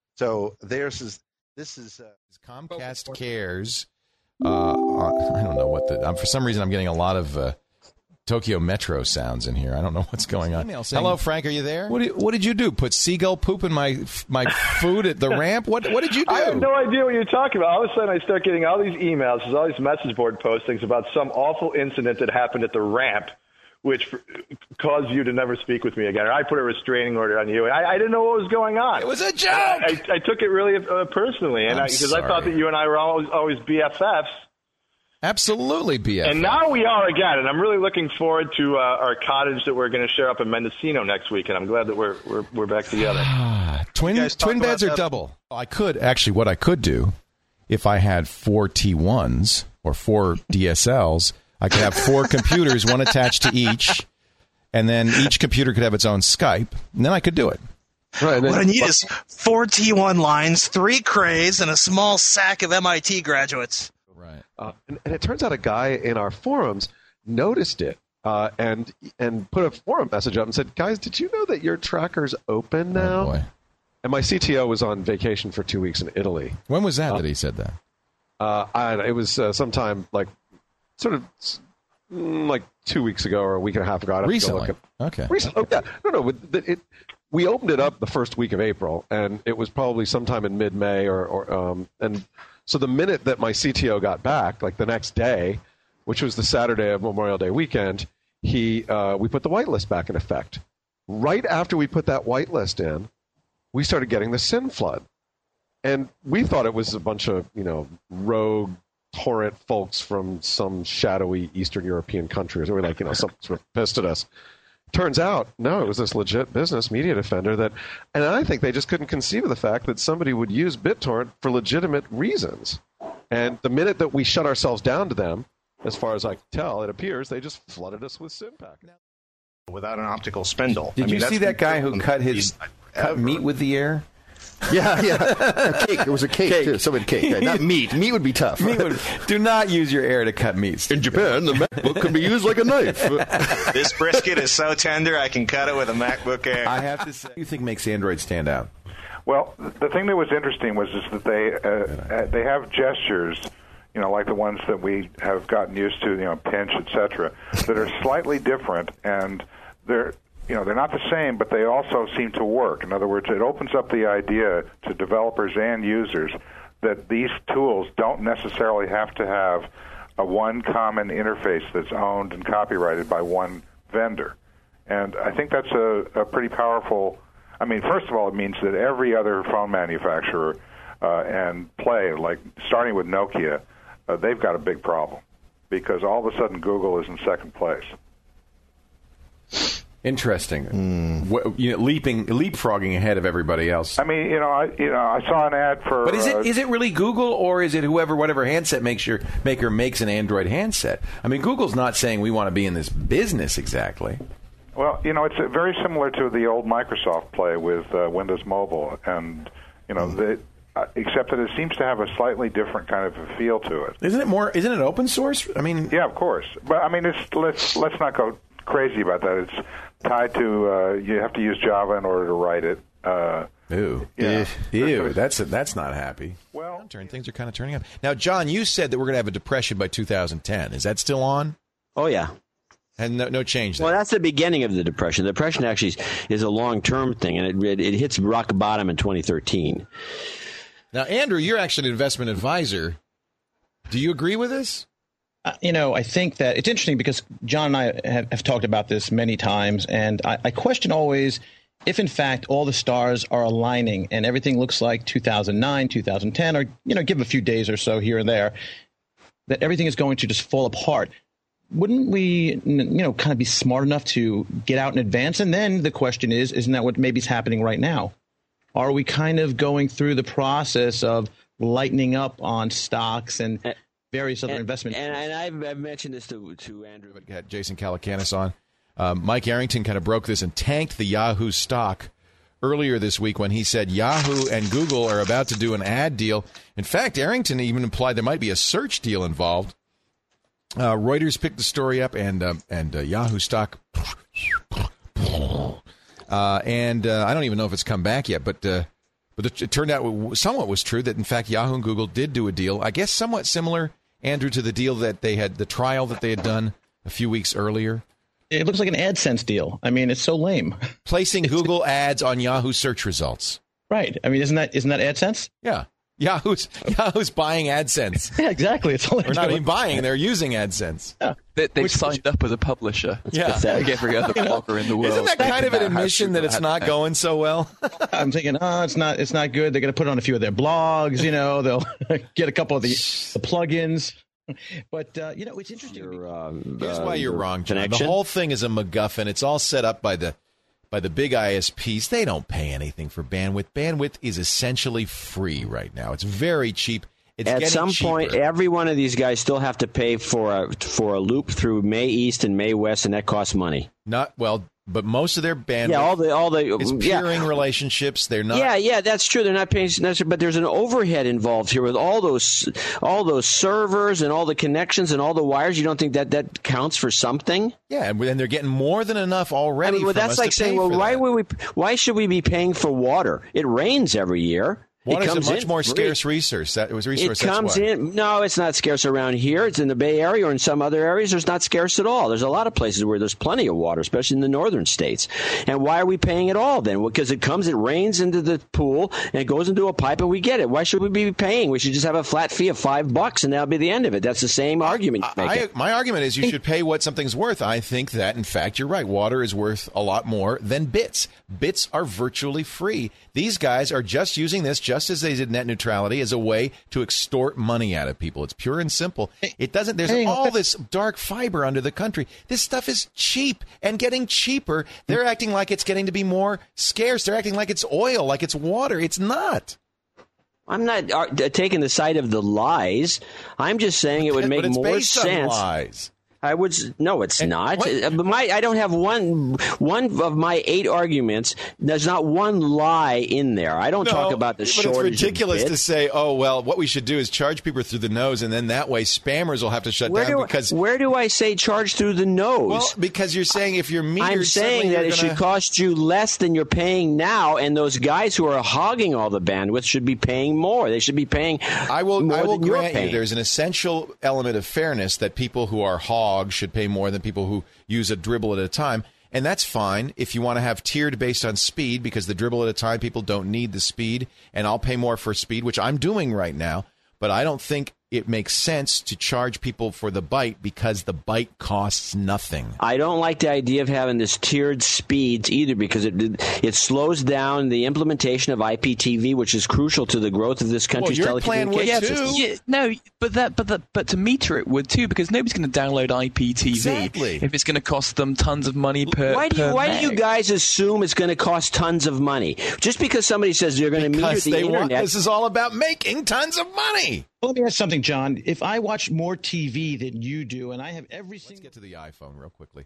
So there's is this is uh, Comcast Cares. Uh, I don't know what the. Um, for some reason, I'm getting a lot of uh, Tokyo Metro sounds in here. I don't know what's going on. Hello, Frank. Are you there? What did, what did you do? Put seagull poop in my my food at the ramp? What What did you do? I have no idea what you're talking about. All of a sudden, I start getting all these emails, there's all these message board postings about some awful incident that happened at the ramp, which caused you to never speak with me again. Or I put a restraining order on you. I, I didn't know what was going on. It was a joke. I, I, I took it really uh, personally, and because I, I thought that you and I were always, always B F Fs. Absolutely B F F. And now we are again, and I'm really looking forward to uh, our cottage that we're going to share up in Mendocino next week, and I'm glad that we're we're, we're back together. twin twin beds or that? double? I could actually. What I could do, if I had four T ones or four D S Ls. I could have four computers, one attached to each, and then each computer could have its own Skype, and then I could do it. Right. What I need is four T one lines, three Crays, and a small sack of M I T graduates. Right. Uh, and, and it turns out a guy in our forums noticed it uh, and and put a forum message up and said, guys, did you know that your tracker's open now? Oh, boy. And my C T O was on vacation for two weeks in Italy. When was that uh, that he said that? Uh, I, it was uh, sometime like sort of mm, like two weeks ago or a week and a half ago. I'd have to go Recently? look at, Okay. Recently? Oh, yeah. No, no. It, it, we opened it up the first week of April, and it was probably sometime in mid-May. or, or um, and so the minute that my C T O got back, like the next day, which was the Saturday of Memorial Day weekend, he uh, we put the whitelist back in effect. Right after we put that whitelist in, we started getting the SYN flood. And we thought it was a bunch of, you know, rogue torrent folks from some shadowy Eastern European country. So we're like, you know, some sort of pissed at us. Turns out, no, it was this legit business, Media Defender, that, and I think they just couldn't conceive of the fact that somebody would use BitTorrent for legitimate reasons. And the minute that we shut ourselves down to them, as far as I can tell, it appears they just flooded us with SynPack. Without an optical spindle. Did I mean, you that's see that guy who cut his cut meat with the air? Yeah, yeah. A cake. It was a cake, cake. too. Someone cake. Yeah, not meat. Meat would be tough. Meat would, do not use your air to cut meats. In Japan, the MacBook can be used like a knife. This brisket is so tender, I can cut it with a MacBook Air. I have to say, what do you think makes Android stand out? Well, the thing that was interesting was is that they uh, they have gestures, you know, like the ones that we have gotten used to, you know, pinch, et cetera, that are slightly different, and they're you know, they're not the same, but they also seem to work. In other words, it opens up the idea to developers and users that these tools don't necessarily have to have a one common interface that's owned and copyrighted by one vendor. And I think that's a, a pretty powerful, I mean, first of all, it means that every other phone manufacturer uh, and play, like starting with Nokia, uh, they've got a big problem because all of a sudden Google is in second place. Interesting. Mm. What, you know, leaping, leapfrogging ahead of everybody else. I mean, you know, I you know, I saw an ad for. But is it uh, is it really Google, or is it whoever, whatever handset makes your maker makes an Android handset? I mean, Google's not saying we want to be in this business exactly. Well, you know, it's uh, very similar to the old Microsoft play with uh, Windows Mobile, and you know, they, uh, except that it seems to have a slightly different kind of a feel to it. Isn't it more? Isn't it open source? I mean, yeah, of course, but I mean, it's let's let's not go crazy about that. It's tied to uh, you have to use Java in order to write it. Uh, Ew, yeah. ew, that's that's not happy. Well, turn things are kind of turning up now. John, you said that we're going to have a depression by two thousand ten. Is that still on? Oh yeah. And no, no change there. Well, that's the beginning of the depression. The depression actually is a long-term thing, and it, it, it hits rock bottom in twenty thirteen. Now, Andrew, you're actually an investment advisor. Do you agree with this? Uh, you know, I think that it's interesting because John and I have, have talked about this many times, and I, I question always if, in fact, all the stars are aligning and everything looks like two thousand nine, two thousand ten, or, you know, give a few days or so here and there, that everything is going to just fall apart. Wouldn't we, you know, kind of be smart enough to get out in advance? And then the question is, isn't that what maybe is happening right now? Are we kind of going through the process of lightening up on stocks and various other and, investments? And, and I've, I've mentioned this to, to Andrew. We had Jason Calacanis on. Um, Mike Arrington kind of broke this and tanked the Yahoo stock earlier this week when he said Yahoo and Google are about to do an ad deal. In fact, Arrington even implied there might be a search deal involved. Uh, Reuters picked the story up, and uh, and uh, Yahoo stock, uh, and uh, I don't even know if it's come back yet, but uh, but it, it turned out somewhat was true that in fact Yahoo and Google did do a deal. I guess somewhat similar, Andrew, to the deal that they had, the trial that they had done a few weeks earlier. It looks like an AdSense deal. I mean, it's so lame. Placing Google ads on Yahoo search results. Right. I mean, isn't that isn't that AdSense? Yeah. Yahoo's Yahoo's buying AdSense. Yeah, exactly. It's all they're not even buying; they're using AdSense. Yeah. They, they've Which- signed up as a publisher. It's Yeah. pathetic. Every other blogger in the world. Isn't that kind of an admission that it's not going so well? I'm thinking, oh, it's not, it's not good. They're going to put it on a few of their blogs. You know, they'll get a couple of the, the plugins. But uh, you know, it's interesting. Your, uh, Here's uh, why you're your wrong, John. The connection? whole thing is a MacGuffin. It's all set up by the by the big I S Ps. They don't pay anything for bandwidth. Bandwidth is essentially free right now. It's very cheap. It's At getting some cheaper. point, every one of these guys still have to pay for a, for a loop through May East and May West, and that costs money. Not well, but most of their bandwidth. Yeah, all the all the is yeah. peering relationships. They're not. Yeah, yeah, that's true. They're not paying, but there's an overhead involved here with all those all those servers and all the connections and all the wires. You don't think that that counts for something? Yeah, and they're getting more than enough already. I mean, well, from that's us like to saying, pay well, for why that. would we? Why should we be paying for water? It rains every year. Water it is comes a much in more free. scarce resource. That it was resource. It comes that's why. in. No, it's not scarce around here. It's in the Bay Area or in some other areas. There's not scarce at all. There's a lot of places where there's plenty of water, especially in the northern states. And why are we paying it all then? Because it comes, it rains into the pool and it goes into a pipe and we get it. Why should we be paying? We should just have a flat fee of five bucks and that'll be the end of it. That's the same argument. You I, make. my argument is you should pay what something's worth. I think that, in fact, you're right. Water is worth a lot more than bits. Bits are virtually free. These guys are just using this, just as they did net neutrality, as a way to extort money out of people. It's pure and simple. It doesn't. There's Hey, all this dark fiber under the country. This stuff is cheap and getting cheaper. They're acting like it's getting to be more scarce. They're acting like it's oil, like it's water. It's not. I'm not uh, taking the side of the lies. I'm just saying it would make But it's more based on sense. lies. I would s- no, it's not. Uh, But my I don't have one one of my eight arguments. There's not one lie in there. I don't No, talk about the but shortage. it's ridiculous of to bits. say, oh, well, what we should do is charge people through the nose, and then that way spammers will have to shut Where down do, because. where do I say charge through the nose? Well, because you're saying if you're metered, I'm saying suddenly that you're it gonna- should cost you less than you're paying now, and those guys who are hogging all the bandwidth should be paying more. They should be paying. I will. More I will than you're grant you paying. there's an essential element of fairness that people who are hogs should pay more than people who use a dribble at a time, and that's fine if you want to have tiered based on speed, because the dribble at a time people don't need the speed, and I'll pay more for speed, which I'm doing right now. But I don't think it makes sense to charge people for the byte because the byte costs nothing. I don't like the idea of having this tiered speeds either, because it it slows down the implementation of I P T V, which is crucial to the growth of this country's your plan would telecommunications too. system. Yeah, no, but that, but that, but to meter it would too, because nobody's going to download I P T V Exactly. if it's going to cost them tons of money per. Why do you, per why meg. do you guys assume it's going to cost tons of money? Just because somebody says they're going to meter Because the they want, internet. this is all about making tons of money. Well, let me ask something, John. If I watch more T V than you do, and I have every single. Let's get to the iPhone real quickly.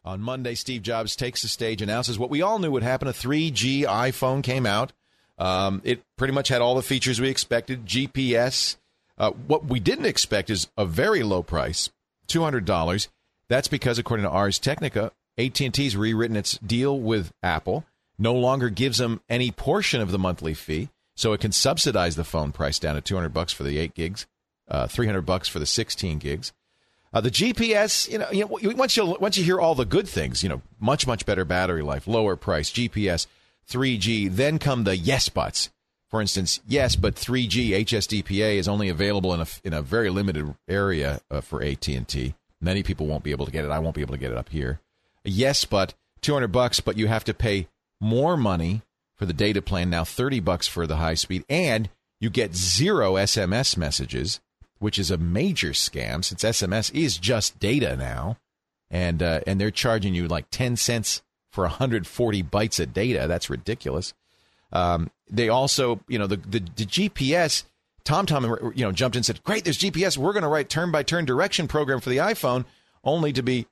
On Monday, Steve Jobs takes the stage, announces what we all knew would happen. A three G iPhone came out. Um, it pretty much had all the features we expected. G P S. Uh, what we didn't expect is a very low price, two hundred dollars. That's because, according to Ars Technica, A T and T's rewritten its deal with Apple. No longer gives them any portion of the monthly fee, so it can subsidize the phone price down to two hundred bucks for the eight gigs, uh, three hundred bucks for the sixteen gigs. Uh, the G P S, you know, you know, once you once you hear all the good things, you know, much much better battery life, lower price, G P S, three G. Then come the yes buts. For instance, yes, but three G H S D P A is only available in a in a very limited area uh, for A T and T. Many people won't be able to get it. I won't be able to get it up here. Yes, but two hundred bucks, but you have to pay more money for the data plan. Now thirty bucks for the high speed, and you get zero S M S messages, which is a major scam since S M S is just data now, and uh, and they're charging you like ten cents for one hundred forty bytes of data. That's ridiculous. Um, they also, you know, the, the, the G P S, TomTom, you know, jumped in and said, great, there's G P S. We're going to write turn-by-turn direction program for the iPhone, only to be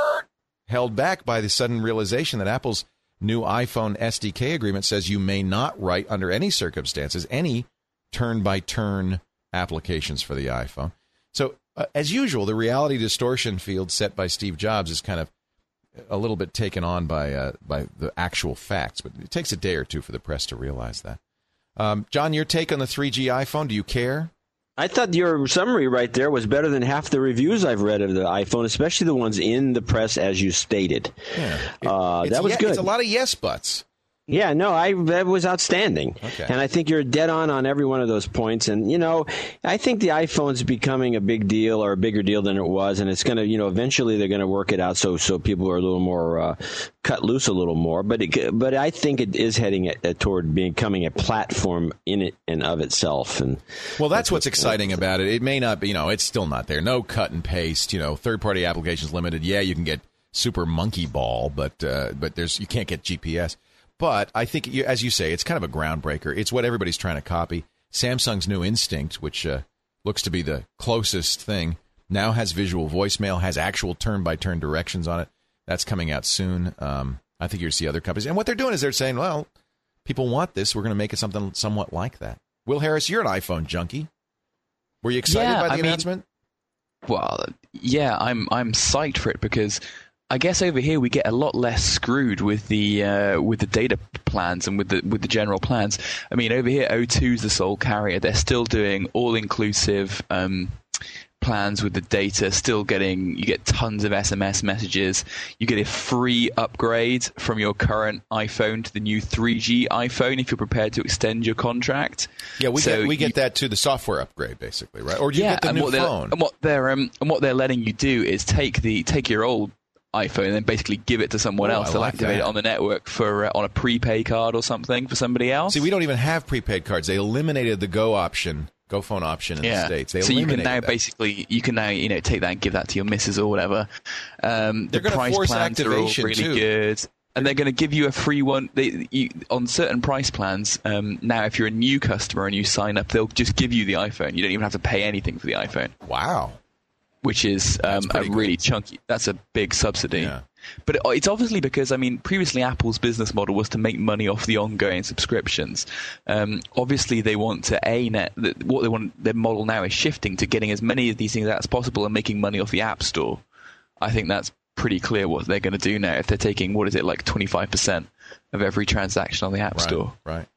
held back by the sudden realization that Apple's new iPhone S D K agreement says you may not write under any circumstances any turn-by-turn applications for the iPhone. So, uh, as usual, the reality distortion field set by Steve Jobs is kind of a little bit taken on by uh, by the actual facts, but it takes a day or two for the press to realize that. Um, John, your take on the three G iPhone? Do you care? I thought your summary right there was better than half the reviews I've read of the iPhone, especially the ones in the press, as you stated. Yeah, it, uh, that was ye- good. It's a lot of yes buts. Yeah, no, I that was outstanding. Okay. And I think you're dead on on every one of those points. And, you know, I think the iPhone's becoming a big deal or a bigger deal than it was. And it's going to, you know, eventually they're going to work it out so so people are a little more uh, cut loose a little more. But it, but I think it is heading at, at toward becoming a platform in it and of itself. And well, that's, that's what's exciting about it. It may not be, you know, it's still not there. No cut and paste, you know, third-party applications limited. Yeah, you can get Super Monkey Ball, but uh, but there's you can't get G P S. But I think, as you say, it's kind of a groundbreaker. It's what everybody's trying to copy. Samsung's new Instinct, which uh, looks to be the closest thing, now has visual voicemail, has actual turn-by-turn directions on it. That's coming out soon. Um, I think you'll see other companies. And what they're doing is they're saying, well, people want this. We're going to make it something somewhat like that. Will Harris, you're an iPhone junkie. Were you excited yeah, by the I announcement? Mean, well, yeah, I'm I'm psyched for it because I guess over here we get a lot less screwed with the uh, with the data plans and with the with the general plans. I mean, over here, O two is the sole carrier. They're still doing all-inclusive um, plans with the data. Still getting you get tons of S M S messages. You get a free upgrade from your current iPhone to the new three G iPhone if you're prepared to extend your contract. Yeah, we so get we you, get that to the software upgrade, basically, right? Or do you yeah, get the and new what phone? And what they're um, and what they're letting you do is take the take your old iPhone and then basically give it to someone Oh, else. I They'll like activate that. it on the network for uh, on a prepaid card or something for somebody else. See, we don't even have prepaid cards. They eliminated the Go option, Go phone option in yeah. the States. They so you can eliminated now that. basically you can now you know take that and give that to your missus or whatever. Um, They're the gonna price force plans are all activation, really too. good. And they're going to give you a free one they, you, on certain price plans. Um, now, if you're a new customer and you sign up, they'll just give you the iPhone. You don't even have to pay anything for the iPhone. Wow. Which is um, a really chunky. That's a big subsidy. Yeah. But it, it's obviously because, I mean, previously Apple's business model was to make money off the ongoing subscriptions. Um, obviously, they want to a net. What they want, their model now is shifting to getting as many of these things out as possible and making money off the App Store. I think that's pretty clear what they're going to do now. If they're taking what is it like twenty-five percent of every transaction on the App Right, Store. Right.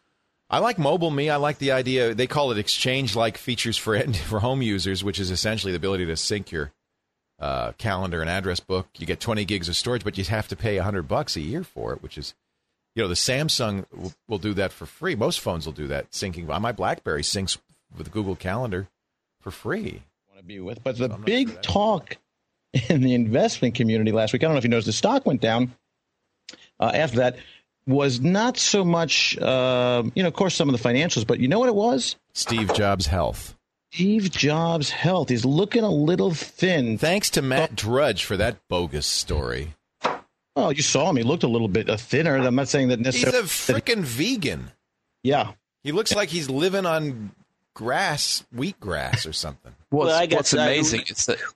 I like Mobile Me. I like the idea. They call it exchange-like features for for home users, which is essentially the ability to sync your uh, calendar and address book. You get twenty gigs of storage, but you have to pay one hundred bucks a year for it, which is, you know, the Samsung will, will do that for free. Most phones will do that, syncing. My BlackBerry syncs with Google Calendar for free. Want to be with, but the big talk in the investment community last week, I don't know if you noticed, the stock went down uh, after that, was not so much, uh, you know, of course, some of the financials, but you know what it was? Steve Jobs' health. Steve Jobs' health. He's looking a little thin. Thanks to Matt Drudge for that bogus story. Oh, you saw him. He looked a little bit uh, thinner. I'm not saying that He's a necessarily. freaking vegan. Yeah. He looks like he's living on grass, wheat grass or something. What's, Well, I got what's that- amazing is that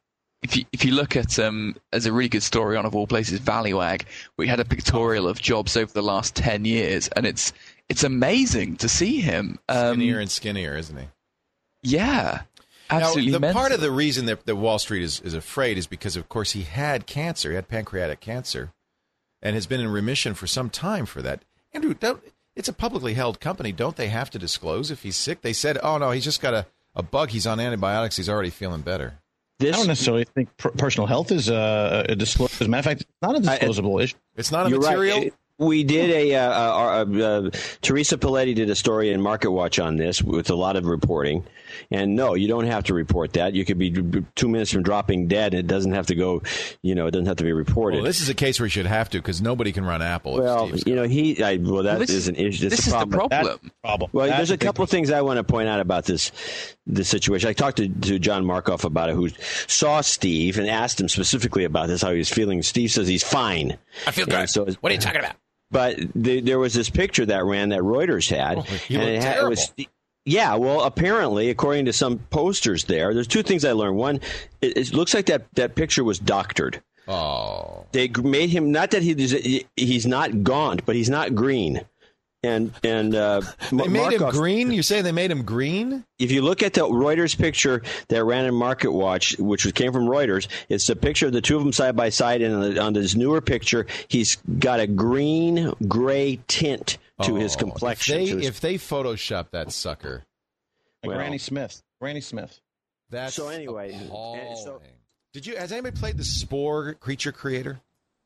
if you if you look at um, as a really good story on, of all places, Valleywag, we had a pictorial of Jobs over the last ten years, and it's it's amazing to see him um, skinnier and skinnier, isn't he? Yeah, absolutely. Now, the mental. part of the reason that, that Wall Street is, is afraid is because, of course, he had cancer. He had pancreatic cancer, and has been in remission for some time for that. Andrew, don't, it's a publicly held company. Don't they have to disclose if he's sick? They said, "Oh no, he's just got a, a bug. He's on antibiotics. He's already feeling better." This, I don't necessarily think per- personal health is uh, a disclosure. As a matter of fact, it's not a disclosable issue. It's not a You're material. Right. We did a, uh, uh, uh, uh, Teresa Paletti did a story in Market Watch on this with a lot of reporting. And no, you don't have to report that. You could be two minutes from dropping dead, and it doesn't have to go, you know, it doesn't have to be reported. Well, this is a case where you should have to, because nobody can run Apple. Well, you know, he, I, well, that Well, this- is an issue. this It's a is the problem. problem. That's the problem. Well, That's there's a the big couple of things I want to point out about this this situation. I talked to, to John Markoff about it, who saw Steve and asked him specifically about this, how he was feeling. Steve says he's fine. I feel And good. so, What are you talking about? But the, there was this picture that ran that Reuters had. Oh, he and looked it had, terrible. It was, yeah, well, apparently, according to some posters there, there's two things I learned. One, it, it looks like that, that picture was doctored. Oh. They made him, not that he, he's not gaunt, but he's not green. And and uh, They made him Markoff- green? You say they made him green? If you look at the Reuters picture that ran in Market Watch, which came from Reuters, it's a picture of the two of them side by side, and on, the, on this newer picture, he's got a green-gray tint to his Oh, complexion. If to they, his- if they Photoshop that sucker, Like Well- Granny Smith. Granny Smith. that's So anyway, appalling. and so- Did you? Has anybody played the Spore Creature Creator?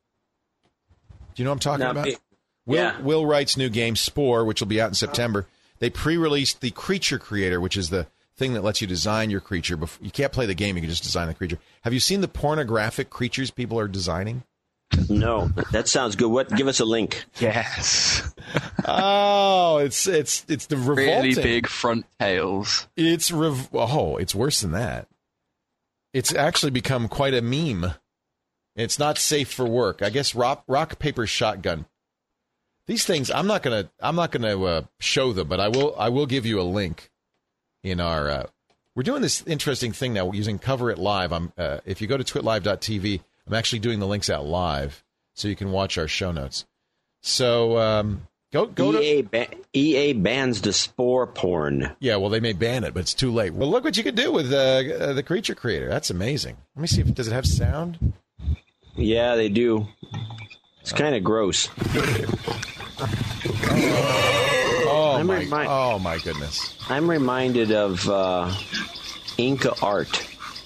Do you know what I'm talking Now, about? it- Will, yeah. Will Wright's new game, Spore, which will be out in September. They pre-released the Creature Creator, which is the thing that lets you design your creature. Before, you can't play the game; you can just design the creature. Have you seen the pornographic creatures people are designing? No, that sounds good. What? Give us a link. Yes. Oh, it's it's it's the revolting. Really big front tails. It's rev- oh, it's worse than that. It's actually become quite a meme. It's not safe for work. I guess rock, rock paper shotgun. These things, I'm not gonna I'm not gonna uh, show them, but I will I will give you a link in our. Uh, we're doing this interesting thing now. We're using Cover It Live. I'm uh, if you go to twit live dot t v, I'm actually doing the links out live, so you can watch our show notes. So um, go go to E A, ba- E A bans the Spore porn. Yeah, well, they may ban it, but it's too late. Well, look what you can do with uh, uh, the Creature Creator. That's amazing. Let me see if does it have sound. Yeah, they do. It's kind of gross. Oh I'm my! remind- oh my goodness! I'm reminded of uh, Inca art.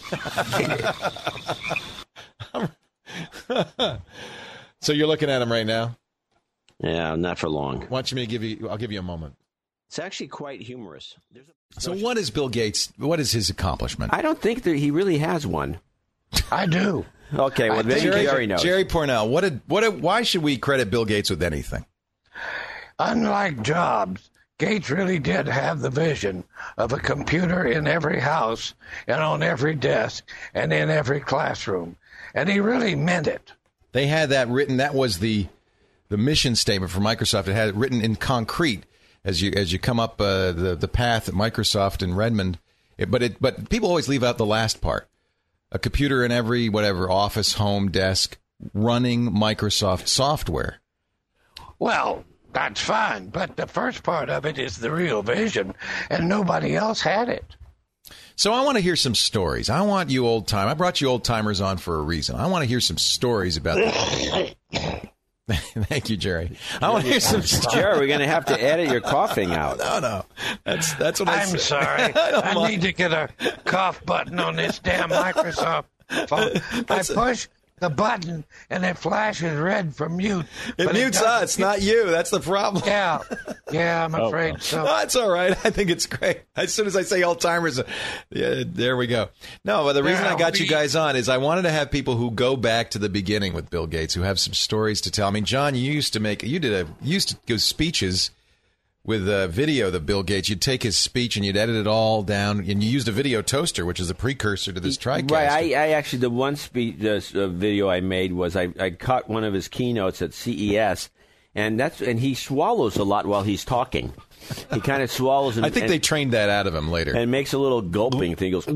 So you're looking at him right now. Yeah, not for long. Why don't you me give you? I'll give you a moment. It's actually quite humorous. There's a- So what is Bill Gates? What is his accomplishment? I don't think that he really has one. I do. Okay, well, then Jerry, Jerry knows. Jerry Pornell. What did? What? Did, why should we credit Bill Gates with anything? Unlike Jobs, Gates really did have the vision of a computer in every house and on every desk and in every classroom. And he really meant it. They had that written. That was the the mission statement for Microsoft. It had it written in concrete as you as you come up uh, the the path at Microsoft in Redmond. It, but it but people always leave out the last part. A computer in every whatever office, home, desk, running Microsoft software. Well, that's fine, but the first part of it is the real vision, and nobody else had it. So I want to hear some stories. I want you old time. I brought you old timers on for a reason. I want to hear some stories about that. Thank you, Jerry. I want to hear some stories. Jerry, we're going to have to edit your coughing out. No, no. That's that's what I I'm said. sorry. I don't I mind. need to get a cough button on this damn Microsoft phone. I push the button and it flashes red for mute. It but mutes doesn't- us, not you. That's the problem. Yeah, yeah, I'm afraid so. No, that's all right. I think it's great. As soon as I say old timers, uh, yeah, there we go. No, but the reason Yeah, I got you we- guys on is I wanted to have people who go back to the beginning with Bill Gates, who have some stories to tell. I mean, John, you used to make, you did a, you used to give speeches with a video of Bill Gates. You'd take his speech and you'd edit it all down, and you used a video toaster, which is a precursor to this TriCaster. Right, I, I actually, the one spe- the, uh, video I made was I, I cut one of his keynotes at C E S, and that's and he swallows a lot while he's talking. He kind of swallows. And, I think and, they trained that out of him later. and makes a little gulping thing. He goes,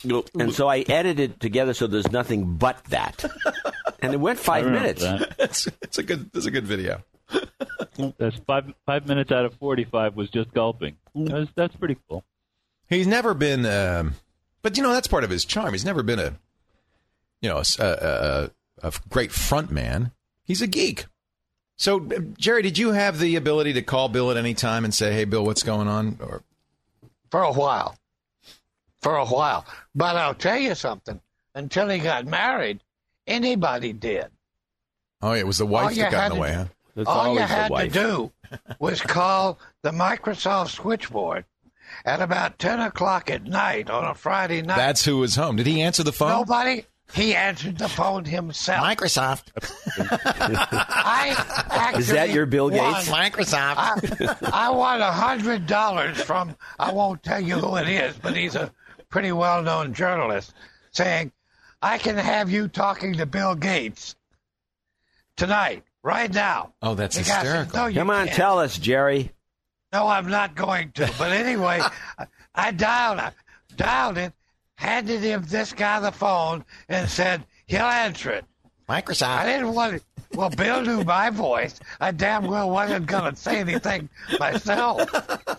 And so I edited together so there's nothing but that. And it went five minutes. It's, it's a good. It's a good video. That's five five minutes out of forty-five was just gulping. That's, that's pretty cool. He's never been, um, but you know that's part of his charm. He's never been a, you know, a, a, a great front man. He's a geek. So, Jerry, did you have the ability to call Bill at any time and say, "Hey, Bill, what's going on?" Or For a while. For a while. But I'll tell you something. Until he got married, anybody did. oh, yeah, it was the wife that got in the way, huh? It's All you always the had to wife. do was call the Microsoft switchboard at about ten o'clock at night on a Friday night. That's who was home. Did he answer the phone? Nobody. He answered the phone himself. Microsoft. I actually Is that your Bill Gates? won- Microsoft. I, I won a hundred dollars from, I won't tell you who it is, but he's a pretty well-known journalist, saying, I can have you talking to Bill Gates tonight, right now. Oh, that's The guy said, hysterical. "No, you Come on, can't." tell us, Jerry. No, I'm not going to. But anyway, I- I dialed it, dialed it, handed him this guy the phone, and said, he'll answer it. Microsoft. I didn't want it. Well, Bill knew my voice. I damn well wasn't going to say anything myself.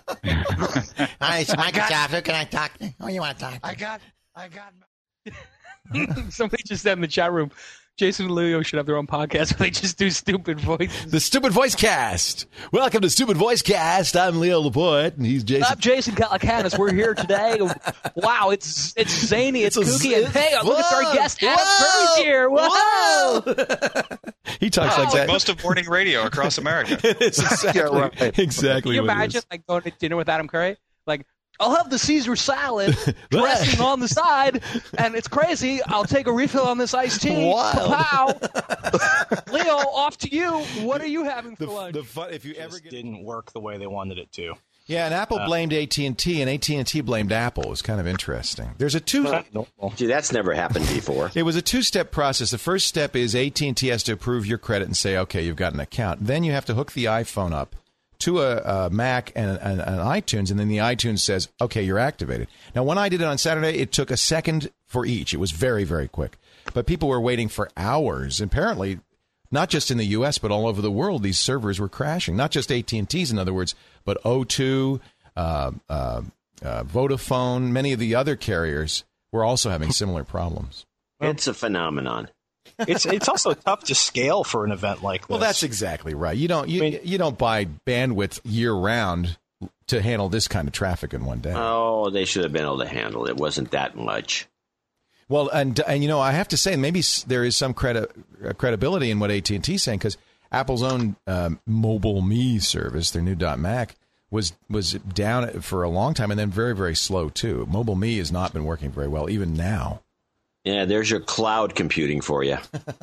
Hi, it's I got- Microsoft. Who can I talk to? Who you want to talk to? I got, I got. Somebody just said in the chat room, Jason and Leo should have their own podcast where they just do stupid voices. The Stupid Voice Cast. Welcome to Stupid Voice Cast. I'm Leo Laporte, and he's Jason. I'm Jason Calacanis. We're here today. Wow, it's it's zany, it's, It's a- kooky, and it's- hey, look at our whoa, guest, Adam whoa, Curry's here. Whoa! He talks Wow. like that. Most of morning radio across America. It's exactly, Yeah, right. exactly Can you what it imagine is. like going to dinner with Adam Curry? Like, I'll have the Caesar salad dressing on the side, and it's crazy. I'll take a refill on this iced tea. Wild. Pow. Leo, off to you. What are you having for lunch? The fun, if you ever Just get didn't work the way they wanted it to. Yeah, and Apple Uh, blamed A T and T, and A T and T blamed Apple. It was kind of interesting. There's a two. Gee, that's never happened before. It was a two-step process. The first step is A T and T has to approve your credit and say, okay, you've got an account. Then you have to hook the iPhone up to a, a Mac and an iTunes, and then the iTunes says, okay, you're activated. Now, when I did it on Saturday, it took a second for each. It was very, very quick. But people were waiting for hours. Apparently, not just in the U S, but all over the world, these servers were crashing. Not just A T and T's, in other words, but O two, uh, uh, uh, Vodafone, many of the other carriers were also having similar problems. It's a phenomenon. It's it's also tough to scale for an event like this. Well, that's exactly right. You don't you you don't buy bandwidth year round to handle this kind of traffic in one day. Oh, they should have been able to handle it. It wasn't that much. Well, and and you know, I have to say, maybe s- there is some credi- uh, credibility in what A T and T is saying, because Apple's own um, Mobile Me service, their new .Mac, was was down for a long time and then very, very slow too. Mobile Me has not been working very well even now. Yeah, there's your cloud computing for you.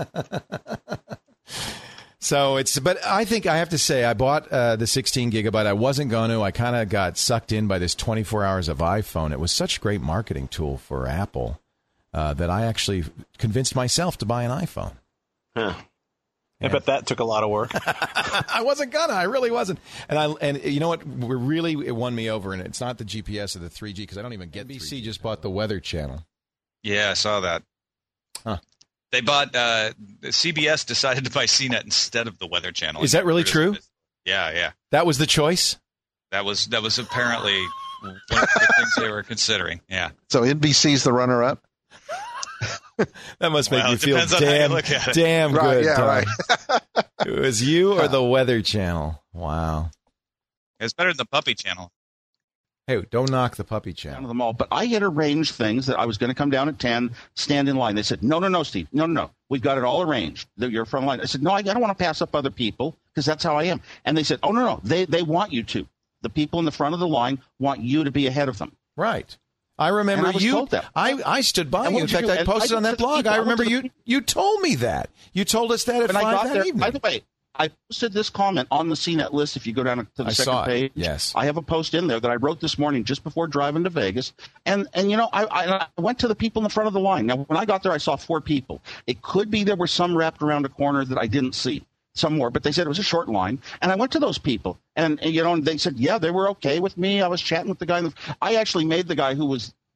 So it's, but I think I have to say, I bought uh, the sixteen gigabyte. I wasn't going to. I kind of got sucked in by this twenty-four hours of iPhone. It was such a great marketing tool for Apple uh, that I actually convinced myself to buy an iPhone. Huh. I bet that took a lot of work. I wasn't gonna. I really wasn't. And I and you know what? Really, it won me over. And it's not the G P S or the three G, because I don't even get. N B C just bought the Weather Channel. Yeah, I saw that. Huh. They bought uh, C B S decided to buy C net instead of the Weather Channel. Is that really true? Yeah, yeah. That was the choice. That was that was apparently one of the things they were considering. Yeah. So N B C's the runner-up. That must make Well, you it feel depends on how you damn, look at it. damn Right, good. yeah, Tom. right. It was you or the Weather Channel. Wow. It's better than the Puppy Channel. Hey, don't knock the Puppy Down Channel. to them all, but I had arranged things that I was going to come down at ten, stand in line. They said, no, no, no, Steve, no, no, no, we've got it all arranged. You're front line. I said, no, I don't want to pass up other people because that's how I am. And they said, oh, no, no, they they want you to. The people in the front of the line want you to be ahead of them. Right. I remember And I was you. told that. I, I stood by And you. what In did you fact, do? I posted And I on that went to the blog. people. I I went remember to the you. You told me that. You told us that at When I five got that there, evening. by the way, I posted this comment on the C net list. If you go down to the I second saw it, page, yes. I have a post in there that I wrote this morning just before driving to Vegas. And, and you know, I, I, I went to the people in the front of the line. Now, when I got there, I saw four people. It could be there were some wrapped around a corner that I didn't see. Some more, but they said it was a short line. And I went to those people. And, and you know, and they said, yeah, they were okay with me. I was chatting with the guy. In the, I actually made the guy who was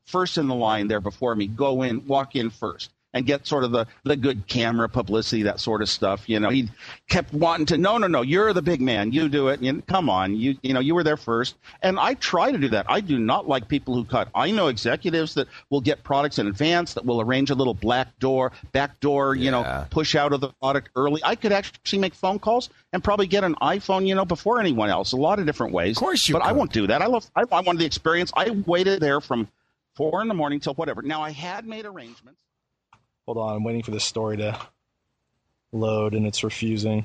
first in the line there before me, go in, walk in first, and get sort of the, the good camera publicity, that sort of stuff. You know, he kept wanting to, no, no, no, you're the big man. You do it. You, come on. You you know, you were there first. And I try to do that. I do not like people who cut. I know executives that will get products in advance, that will arrange a little black door, back door, you yeah. know, push out of the product early. I could actually make phone calls and probably get an iPhone, you know, before anyone else. A lot of different ways. Of course you But could. I won't do that. I love, I, I wanted the experience. I waited there from four in the morning till whatever. Now, I had made arrangements. Hold on, I'm waiting for this story to load, and it's refusing.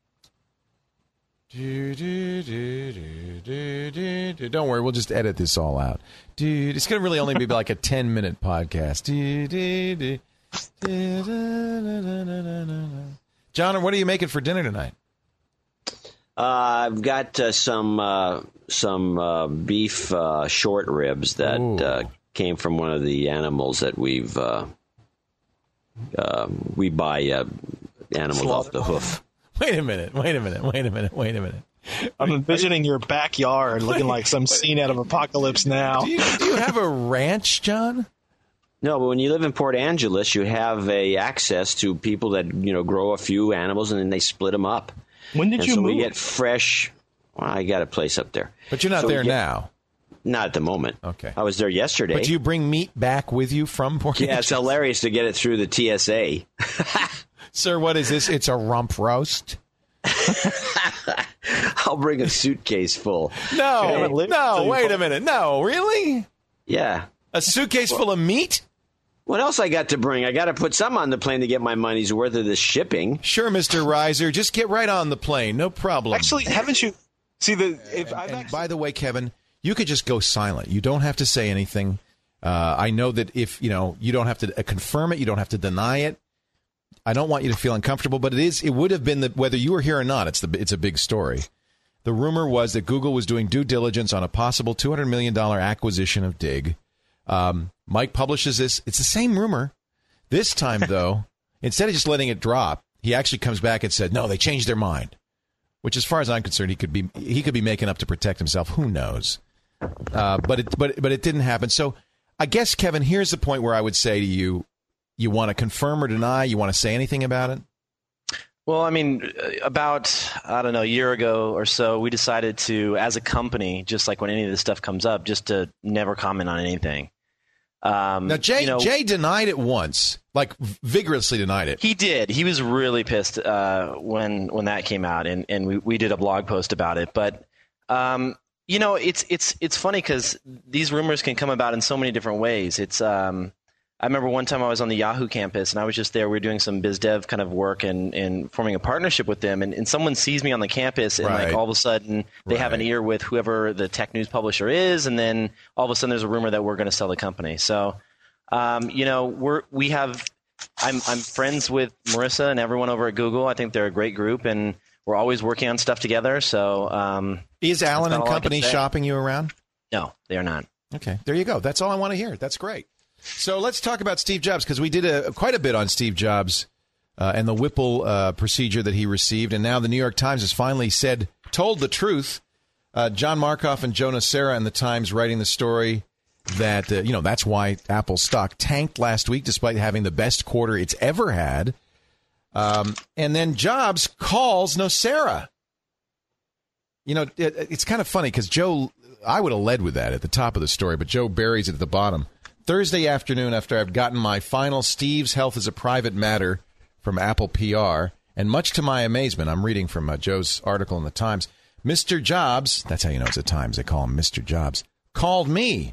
Do, do, do, do, do, do, do. Don't worry, we'll just edit this all out. Dude, it's going to really only be like a ten-minute podcast. Do, do, do, do, do, do, do, do, do. John, what are you making for dinner tonight? Uh, I've got uh, some uh, some uh, beef uh, short ribs that uh, came from one of the animals that we've uh, uh, we buy uh, animals off the hoof. Wait a minute! Wait a minute! Wait a minute! Wait a minute! I'm envisioning your backyard looking like some scene out of Apocalypse Now. Do you, do you have a ranch, John? No, but when you live in Port Angeles, you have a access to people that you know grow a few animals and then they split them up. When did and you so move? we get fresh. Well, I got a place up there. But you're not So we there get- now. Not at the moment. Okay. I was there yesterday. But do you bring meat back with you from Port Yeah, it's Angeles? hilarious to get it through the T S A. Sir, what is this? It's a rump roast? I'll bring a suitcase full. No, Okay. no, wait a minute. No, really? Yeah. A suitcase full of meat? What else I got to bring? I got to put some on the plane to get my money's worth of the shipping. Sure, Mister Reiser. Just get right on the plane. No problem. Actually, haven't you see the? If and, I've and actually, by the way, Kevin, you could just go silent. You don't have to say anything. Uh, I know that if you know, you don't have to uh, confirm it. You don't have to deny it. I don't want you to feel uncomfortable, but it is. It would have been the whether you were here or not. It's the. It's a big story. The rumor was that Google was doing due diligence on a possible two hundred million dollars acquisition of Dig. Um, Mike publishes this. It's the same rumor. This time, though, instead of just letting it drop, he actually comes back and said, no, they changed their mind. Which, as far as I'm concerned, he could be he could be making up to protect himself. Who knows? Uh, but it but but it didn't happen. So I guess, Kevin, here's the point where I would say to you, you want to confirm or deny? You want to say anything about it? Well, I mean, about, I don't know, a year ago or so, we decided to, as a company, just like when any of this stuff comes up, just to never comment on anything. Um, Now, Jay you know, Jay denied it once, like vigorously denied it. He did. He was really pissed uh, when when that came out, and, and we, we did a blog post about it. But um, you know, it's it's it's funny because these rumors can come about in so many different ways. It's um, I remember one time I was on the Yahoo campus, and I was just there. We were doing some biz dev kind of work and, and forming a partnership with them. And, and someone sees me on the campus, and Right. like all of a sudden they have an Right. ear with whoever the tech news publisher is, and then all of a sudden there's a rumor that we're going to sell the company. So, um, you know, we're we have. I'm I'm friends with Marissa and everyone over at Google. I think they're a great group, and we're always working on stuff together. So, um, Is Allen that's and about all I can Company say. shopping you around? No, they are not. Okay, there you go. That's all I want to hear. That's great. So let's talk about Steve Jobs, because we did a, quite a bit on Steve Jobs uh, and the Whipple uh, procedure that he received. And now the New York Times has finally said, told the truth. Uh, John Markoff and Jonas Sarah in the Times writing the story that, uh, you know, that's why Apple stock tanked last week, despite having the best quarter it's ever had. Um, and then Jobs calls Nocera. You know, it, it's kind of funny because Joe, I would have led with that at the top of the story, but Joe buries it at the bottom. Thursday afternoon, after I've gotten my final Steve's Health is a Private Matter from Apple P R, and much to my amazement, I'm reading from uh, Joe's article in the Times, Mister Jobs, that's how you know it's the Times, they call him Mister Jobs, called me.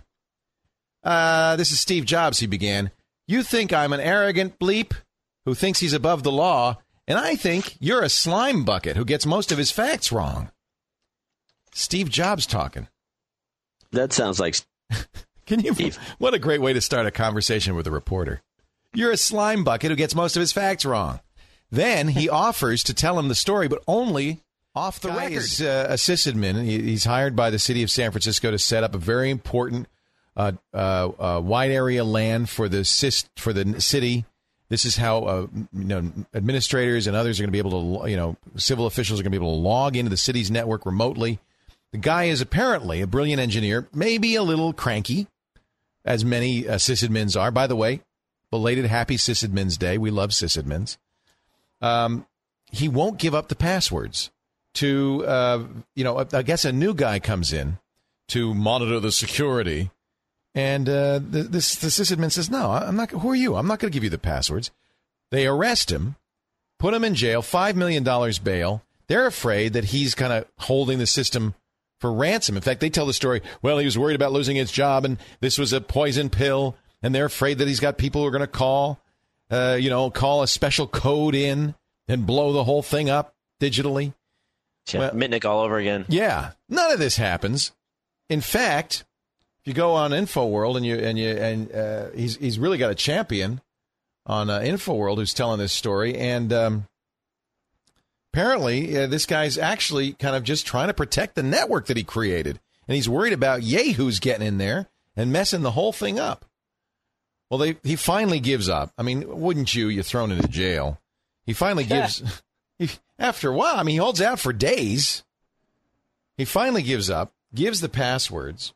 Uh, this is Steve Jobs, he began. You think I'm an arrogant bleep who thinks he's above the law, and I think you're a slime bucket who gets most of his facts wrong. Steve Jobs talking. That sounds like... Can you? What a great way to start a conversation with a reporter. You're a slime bucket who gets most of his facts wrong. Then he offers to tell him the story, but only off the record. Is uh, a sysadmin. He, he's hired by the city of San Francisco to set up a very important uh, uh, uh, wide area LAN for the sys- for the city. This is how uh, you know administrators and others are going to be able to, you know, civil officials are going to be able to log into the city's network remotely. The guy is apparently a brilliant engineer, maybe a little cranky. as many uh, sysadmins are. By the way, belated happy Sysadmins Day. We love sysadmins. Um, he won't give up the passwords to, uh, you know, I guess a new guy comes in to monitor the security. And uh, the, this, the sysadmin says, no, I'm not. Who are you? I'm not going to give you the passwords. They arrest him, put him in jail, five million dollars bail. They're afraid that he's kind of holding the system for ransom. In fact, they tell the story, well, he was worried about losing his job, and this was a poison pill, and they're afraid that he's got people who are going to call, uh, you know, call a special code in and blow the whole thing up digitally. Yeah, well, Mitnick all over again. Yeah, none of this happens. In fact, if you go on InfoWorld and you and you and uh, he's he's really got a champion on uh, InfoWorld who's telling this story, and um, apparently uh, this guy's actually kind of just trying to protect the network that he created, and he's worried about Yahoo's getting in there and messing the whole thing up. Well, they he finally gives up. I mean, wouldn't you? You're thrown into jail. He finally gives. he, after a while, I mean, he holds out for days. He finally gives up, gives the passwords.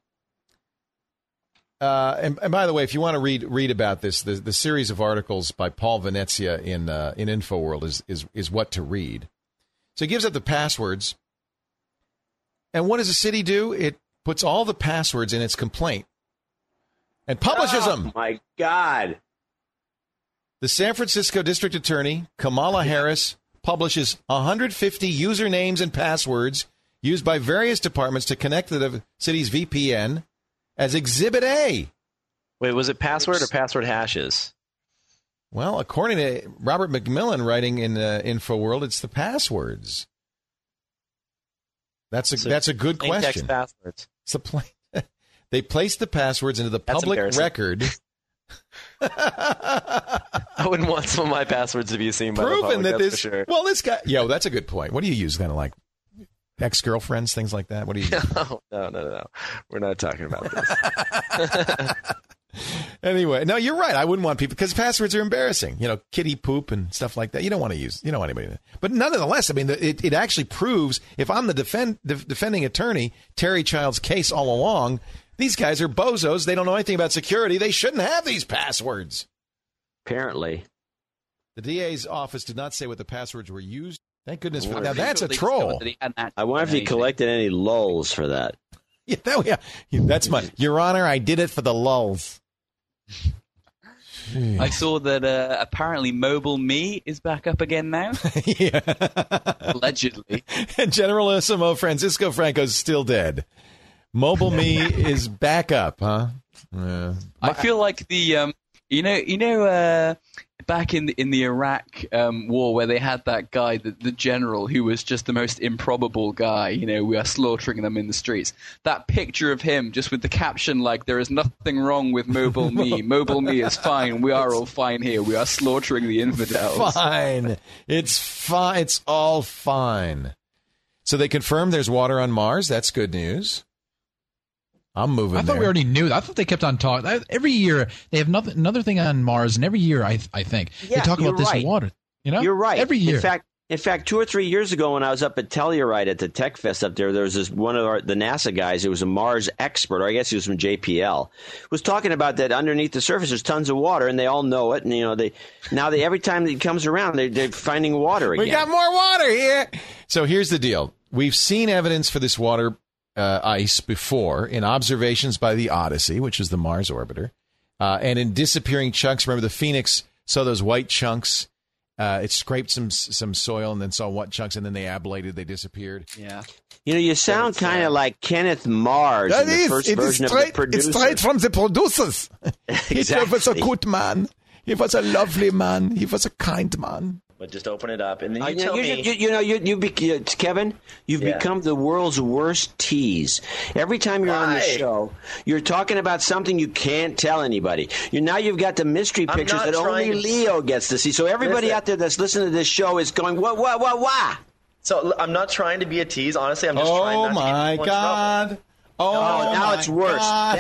Uh, and, and by the way, if you want to read read about this, the, the series of articles by Paul Venezia in uh, in InfoWorld is, is is what to read. So he gives up the passwords. And what does the city do? It puts all the passwords in its complaint and publishes oh, them. Oh, my God. The San Francisco District Attorney, Kamala Harris, publishes one hundred fifty usernames and passwords used by various departments to connect to the city's V P N as Exhibit A. Wait, was it password or password hashes? Well, according to Robert McMillan writing in uh, InfoWorld, it's the passwords. That's a so that's a good plain question. Text passwords. It's a plain, they place the passwords into the That's public record. I wouldn't want some of my passwords to be seen by the public, Proven that that's this. for sure. Well, this guy. Yo, that's a good point. What do you use? Kind of like ex-girlfriends, things like that. What do you? Use? No, no, no, no. We're not talking about this. Anyway, no, you're right. I wouldn't want people because passwords are embarrassing. You know, kitty poop and stuff like that. You don't want to use. You don't want anybody. To, but nonetheless, I mean, it, it actually proves if I'm the defend, the defending attorney, Terry Child's case all along. These guys are bozos. They don't know anything about security. They shouldn't have these passwords. Apparently. The D A's office did not say what the passwords were used. Thank goodness for that. Now, Pretty that's sure a they troll. discovered that he hadn't actually I wonder if done he anything. collected any lulls for that. Yeah, that, yeah, that's my. Your Honor, I did it for the lulls. I saw that uh, apparently Mobile Me is back up again now. Yeah. Allegedly. And Generalissimo Francisco Franco's still dead. Mobile Me is back up, huh? Yeah. I feel like the um, you know, you know, uh, back in the, in the Iraq um, war where they had that guy, the, the general, who was just the most improbable guy. You know, we are slaughtering them in the streets. That picture of him, just with the caption like, "There is nothing wrong with Mobile Me. Mobile Me is fine. We are all fine here. We are slaughtering the infidels." Fine. It's fine. It's all fine. So they confirmed there's water on Mars. That's good news. I'm moving I thought there. we already knew. I thought they kept on talking. Every year they have nothing, another thing on Mars, and every year I I think Yeah, they talk you're about this right. water. You know, You're right. Every year. In fact, in fact, two or three years ago, when I was up at Telluride at the Tech Fest up there, there was this one of our, the NASA guys who was a Mars expert, or I guess he was from J P L, was talking about that underneath the surface there's tons of water, and they all know it. And you know, they now they every time he comes around, they, they're finding water again. We got more water here. So here's the deal. We've seen evidence for this water uh, ice before in observations by the Odyssey, which is the Mars orbiter, uh, and in disappearing chunks. Remember, the Phoenix saw those white chunks. Uh, it scraped some some soil and then saw what chunks, and then they ablated. They disappeared. Yeah. You know, you sound kind of like Kenneth Mars in the first version of the producer. It's straight from the producers. Exactly. He was a good man. He was a lovely man. He was a kind man. But just open it up, and then you Uh, tell you, me. you, you know, you, you be, you, Kevin, you've Yeah. become the world's worst tease. Every time you're on the Why? show, you're talking about something you can't tell anybody. You now you've got the mystery I'm pictures not that only trying to- Leo gets to see. So everybody Listen. out there that's listening to this show is going, what, what, what, what? So l- I'm not trying to be a tease. Honestly, I'm just Oh trying not my to get people in God. trouble. Oh, Oh, now my it's worse. God.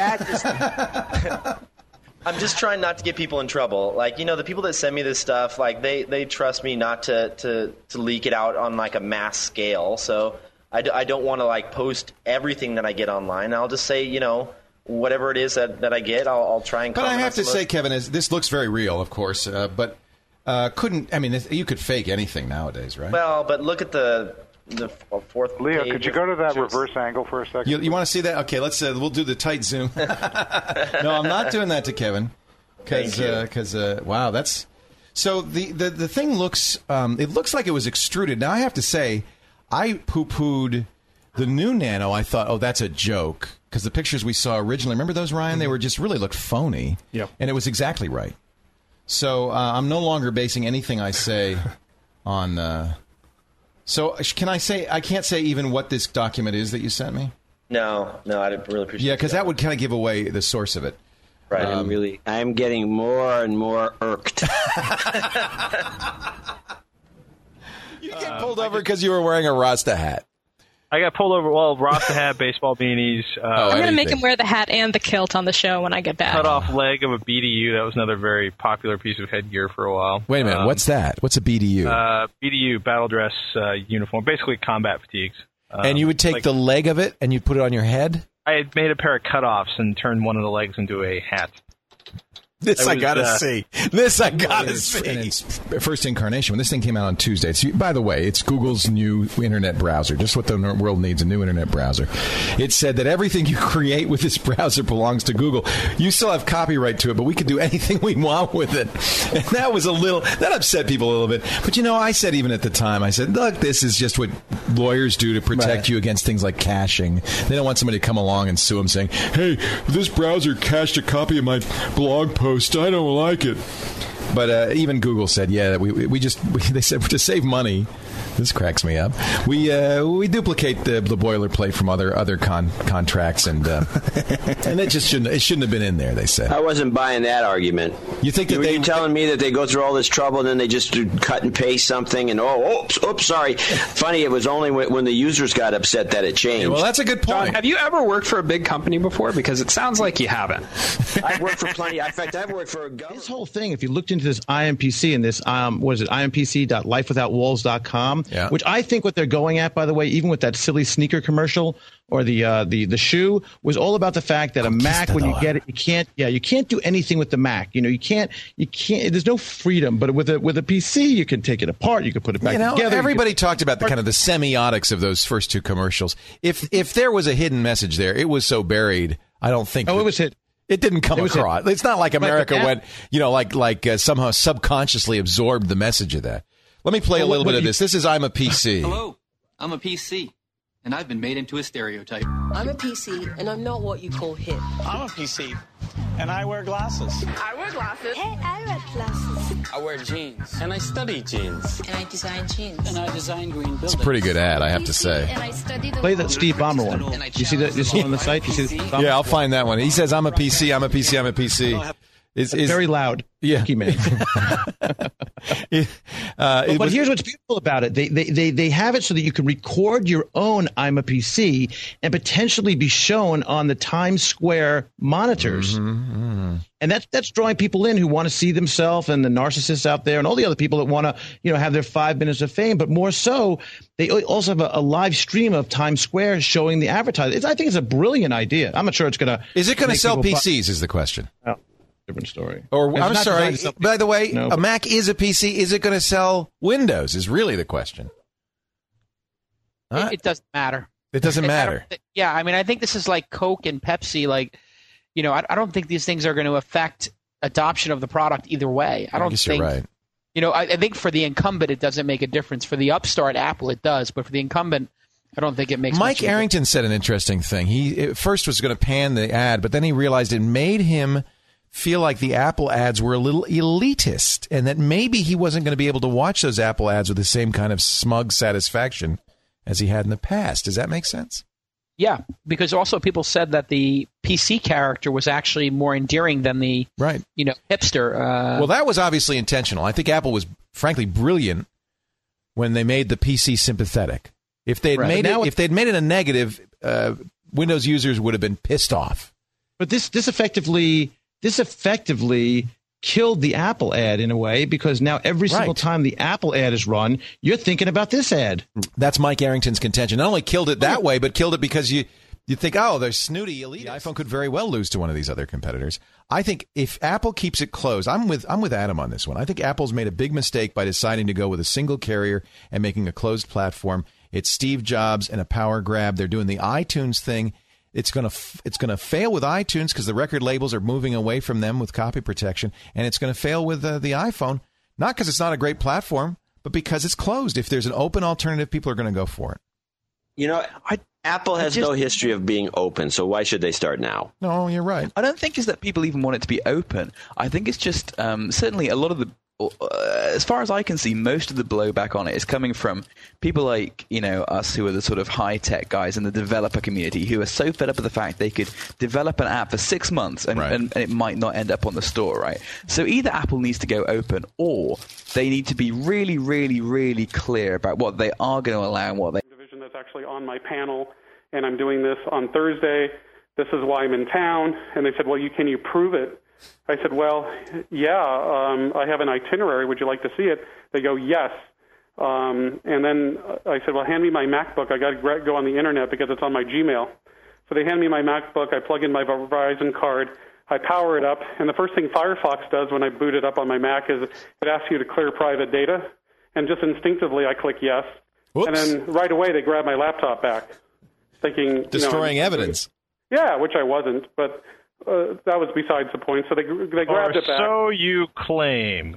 That is, I'm just trying not to get people in trouble. Like, you know, the people that send me this stuff, like they, they trust me not to, to, to leak it out on like a mass scale. So I, d- I don't want to like post everything that I get online. I'll just say, you know, whatever it is that, that I get, I'll, I'll try and. But I have to say, those. Kevin, is this looks very real, of course, uh, but uh, couldn't. I mean, you could fake anything nowadays, right? Well, but look at the the fourth. Leo, page could you of go to that pictures. reverse angle for a second? You, you want to see that? Okay, let's. Uh, we'll do the tight zoom. No, I'm not doing that to Kevin. Because, because, uh, uh, wow, that's so. The, the, the thing looks. Um, it looks like it was extruded. Now I have to say, I poo-pooed the new Nano. I thought, oh, that's a joke. Because the pictures we saw originally, remember those, Ryan? They were just really looked phony. Yeah. And it was exactly right. So uh, I'm no longer basing anything I say on. Uh, so can I say? I can't say even what this document is that you sent me. No, no, I really appreciate. Yeah, because that would kind of give away the source of it. Right, Um, I'm really, I'm getting more and more irked. You get pulled over because you were wearing a Rasta hat. I got pulled over. Well, Rasta hat, baseball beanies. Uh, Oh, I'm going to make him wear the hat and the kilt on the show when I get back. cut off leg of a B D U. That was another very popular piece of headgear for a while. Wait a minute, Um, what's that? What's a B D U? Uh, B D U, battle dress uh, uniform, basically combat fatigues. Um, and you would take like- the leg of it and you'd put it on your head? I had made a pair of cutoffs and turned one of the legs into a hat. This I I was, gotta uh, see. This I gotta In its- see. in its first incarnation, when this thing came out on Tuesday. It's, by the way, it's Google's new internet browser. Just what the world needs, a new internet browser. It said that everything you create with this browser belongs to Google. You still have copyright to it, but we can do anything we want with it. And that was a little, that upset people a little bit. But you know, I said even at the time, I said, look, this is just what lawyers do to protect Right. you against things like caching. They don't want somebody to come along and sue them saying, hey, this browser cached a copy of my blog post. I don't like it. But uh, even Google said, yeah, we we just we, they said to save money. This cracks me up. We uh, we duplicate the, the boilerplate from other other con- contracts, and uh, and it just shouldn't it shouldn't have been in there. They said. I wasn't buying that argument. You think that Were they you telling me that they go through all this trouble and then they just do cut and paste something and oh, oops, oops, sorry. Funny, it was only when, when the users got upset that it changed. well, that's a good point. John, have you ever worked for a big company before? Because it sounds like you haven't. I've worked for plenty. In fact, I've worked for a government. This whole thing, if you looked into this I M P C and this, um, what is it, I M P C dot life without walls dot com, Yeah. which I think what they're going at, by the way, even with that silly sneaker commercial or the uh, the the shoe, was all about the fact that a Mac, when you get it, you can't, yeah, you can't do anything with the Mac. You know, you can't, you can't. There's no freedom. But with a with a P C, you can take it apart, you can put it back You know, together. everybody talked about the kind of the semiotics of those first two commercials. If if there was a hidden message there, it was so buried. I don't think. Oh, that- it was hit. It didn't come It was hit. across. It's not like Right, but America that- went, you know, like like uh, somehow subconsciously absorbed the message of that. Let me play Well, a little what- bit what of you- this. This is I'm a P C. Hello, I'm a P C, and I've been made into a stereotype. I'm a P C, and I'm not what you call hip. I'm a P C, and I wear glasses. I wear glasses. Hey, I wear glasses. I wear jeans, and I study jeans. And I design jeans. And I design green buildings. It's a pretty good ad, I have to say. And I study the Play that Steve Ballmer one. You see that? You see it on the site? You see Steve Ballmer? Yeah, I'll find that one. He says I'm a P C. I'm a P C. I'm a P C. Is is very loud? Yeah, Key man. uh, But, it but was- here's what's beautiful about it. They, they they they have it so that you can record your own I'm a P C and potentially be shown on the Times Square monitors. Mm-hmm, And that's that's drawing people in who want to see themselves, and the narcissists out there and all the other people that want to, you know, have their five minutes of fame. But more so, they also have a, a live stream of Times Square showing the advertising. It's, I think it's a brilliant idea. I'm not sure it's going to. Is it going to sell P Cs? Is the question. Oh, different story. Or It's I'm not sorry. designed to sell- By the way, No, a but- Mac is a P C. Is it going to sell Windows? Is really the question. Huh? It, it doesn't matter. It doesn't I don't matter. thi- yeah, I mean, I think this is like Coke and Pepsi. Like, you know, I, I don't think these things are going to affect adoption of the product either way. I I don't guess think. you're right. You know, I, I think for the incumbent, it doesn't make a difference. For the upstart Apple, it does. But for the incumbent, I don't think it makes. Mike much of a Arrington said an interesting thing. He at first was going to pan the ad, but then he realized it made him feel like the Apple ads were a little elitist, and that maybe he wasn't going to be able to watch those Apple ads with the same kind of smug satisfaction as he had in the past. Does that make sense? Yeah, because also people said that the P C character was actually more endearing than the right, you know, hipster. Uh, well, that was obviously intentional. I think Apple was, frankly, brilliant when they made the P C sympathetic. If they'd Right. made But now it, it- if they'd made it a negative, uh, Windows users would have been pissed off. But this this effectively this effectively killed the Apple ad in a way, because now every single Right. time the Apple ad is run, you're thinking about this ad. That's Mike Arrington's contention. Not only killed it that way, but killed it because you You think, oh, they're snooty elite. The iPhone could very well lose to one of these other competitors. I think if Apple keeps it closed, I'm with I'm with Adam on this one. I think Apple's made a big mistake by deciding to go with a single carrier and making a closed platform. It's Steve Jobs and a power grab. They're doing the iTunes thing. It's gonna it's gonna fail with iTunes because the record labels are moving away from them with copy protection, and it's going to fail with uh, the iPhone. Not because it's not a great platform, but because it's closed. If there's an open alternative, people are going to go for it. You know, I, Apple has just, no history of being open, so why should they start now? No, you're right. I don't think it's that people even want it to be open. I think it's just um, certainly a lot of the, uh, as far as I can see, most of the blowback on it is coming from people like, you know, us who are the sort of high-tech guys in the developer community who are so fed up with the fact they could develop an app for six months and, right. and, and it might not end up on the store, right? So either Apple needs to go open or they need to be really, really, really clear about what they are going to allow and what they that's actually on my panel, and I'm doing this on Thursday. This is why I'm in town. And they said, well, you can you prove it? I said, well, yeah, um, I have an itinerary. Would you like to see it? They go, yes. Um, and then I said, well, hand me my MacBook. I got to go on the internet because it's on my Gmail. So they hand me my MacBook. I plug in my Verizon card. I power it up. And the first thing Firefox does when I boot it up on my Mac is it asks you to clear private data. And just instinctively, I click yes. Whoops. And then right away they grab my laptop back, thinking destroying you know, evidence. Yeah, which I wasn't, but uh, that was besides the point. So they they grabbed or it back. So you claim.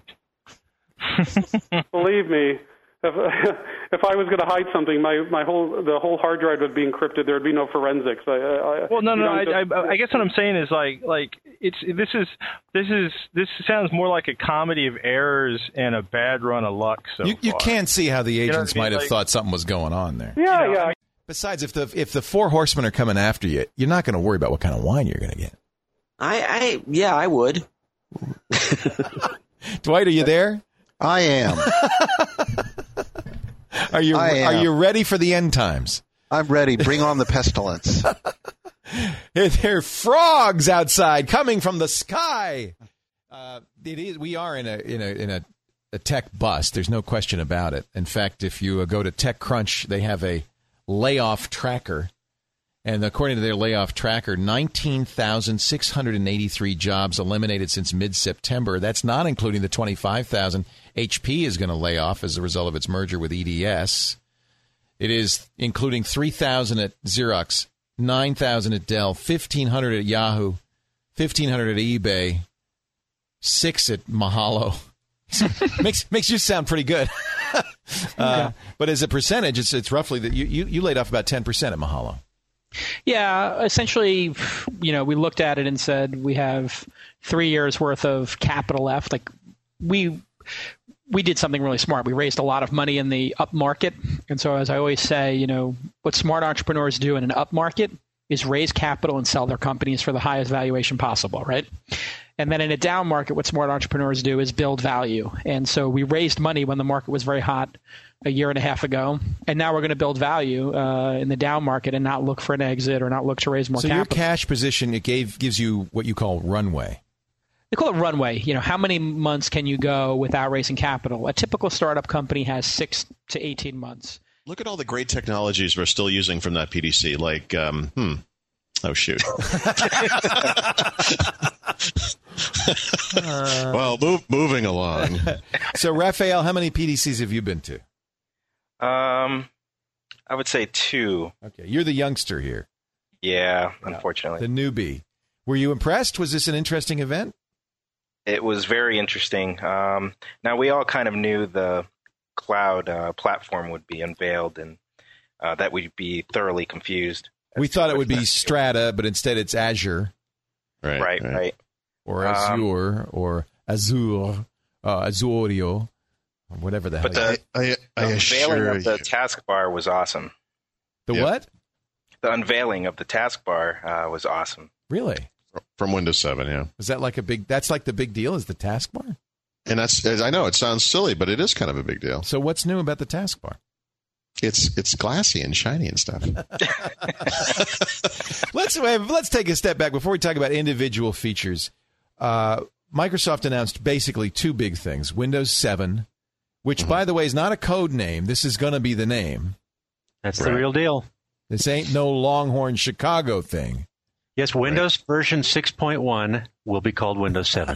Believe me, if if I was going to hide something, my, my whole the whole hard drive would be encrypted. There would be no forensics. I, I, well, no, no. I, just, I, I guess what I'm saying is like like it's this is this is this sounds more like a comedy of errors and a bad run of luck. So you, you can see how the agents you know I mean? might have like, thought something was going on there. Yeah, you know, yeah. Besides, if the if the four horsemen are coming after you, you're not going to worry about what kind of wine you're going to get. I, I yeah, I would. Dwight, are you there? I am. Are you I am. Are you ready for the end times? I'm ready. Bring on the pestilence. There are frogs outside coming from the sky. Uh, it is. We are in a in a in a, a tech bust. There's no question about it. In fact, if you uh, go to TechCrunch, they have a layoff tracker, and according to their layoff tracker, nineteen thousand six hundred eighty-three jobs eliminated since mid-September. That's not including the twenty-five thousand H P is going to lay off as a result of its merger with E D S. It is including three thousand at Xerox, nine thousand at Dell, fifteen hundred at Yahoo, fifteen hundred at eBay, six at Mahalo. makes makes you sound pretty good. uh, yeah. But as a percentage, it's it's roughly that you, you, you laid off about ten percent at Mahalo. Yeah, essentially, you know, we looked at it and said we have three years worth of capital left. Like we we did something really smart. We raised a lot of money in the up market. And so as I always say, you know, what smart entrepreneurs do in an up market is raise capital and sell their companies for the highest valuation possible, right? And then in a down market, what smart entrepreneurs do is build value. And so we raised money when the market was very hot a year and a half ago. And now we're going to build value uh, in the down market and not look for an exit or not look to raise more so capital. So your cash position, it gave gives you what you call runway. They call it runway. You know, how many months can you go without raising capital? A typical startup company has six to eighteen months. Look at all the great technologies we're still using from that P D C. Like, um, hmm. Oh, shoot. uh, well, move, moving along. So, Raphael, how many P D Cs have you been to? Um, I would say two. Okay, you're the youngster here. Yeah, unfortunately. The newbie. Were you impressed? Was this an interesting event? It was very interesting. Um, now, we all kind of knew the cloud uh, platform would be unveiled and uh, that we'd be thoroughly confused. We thought it would be Strata, but instead it's Azure. Right, right. right. Or Azure, um, or Azure, uh, Azurio, or whatever the hell. But the, I, I, I the unveiling assure of the you. taskbar was awesome. The yep. what? The unveiling of the taskbar uh, was awesome. Really? From Windows seven, yeah. Is that like a big, that's like the big deal, is the taskbar? And that's, I know it sounds silly, but it is kind of a big deal. So what's new about the taskbar? It's it's glassy and shiny and stuff. let's let's take a step back before we talk about individual features. Uh, Microsoft announced basically two big things. Windows seven, which, mm-hmm. by the way, is not a code name. This is going to be the name. That's right. The real deal. This ain't no Longhorn Chicago thing. Yes, Windows right. version six point one will be called Windows seven.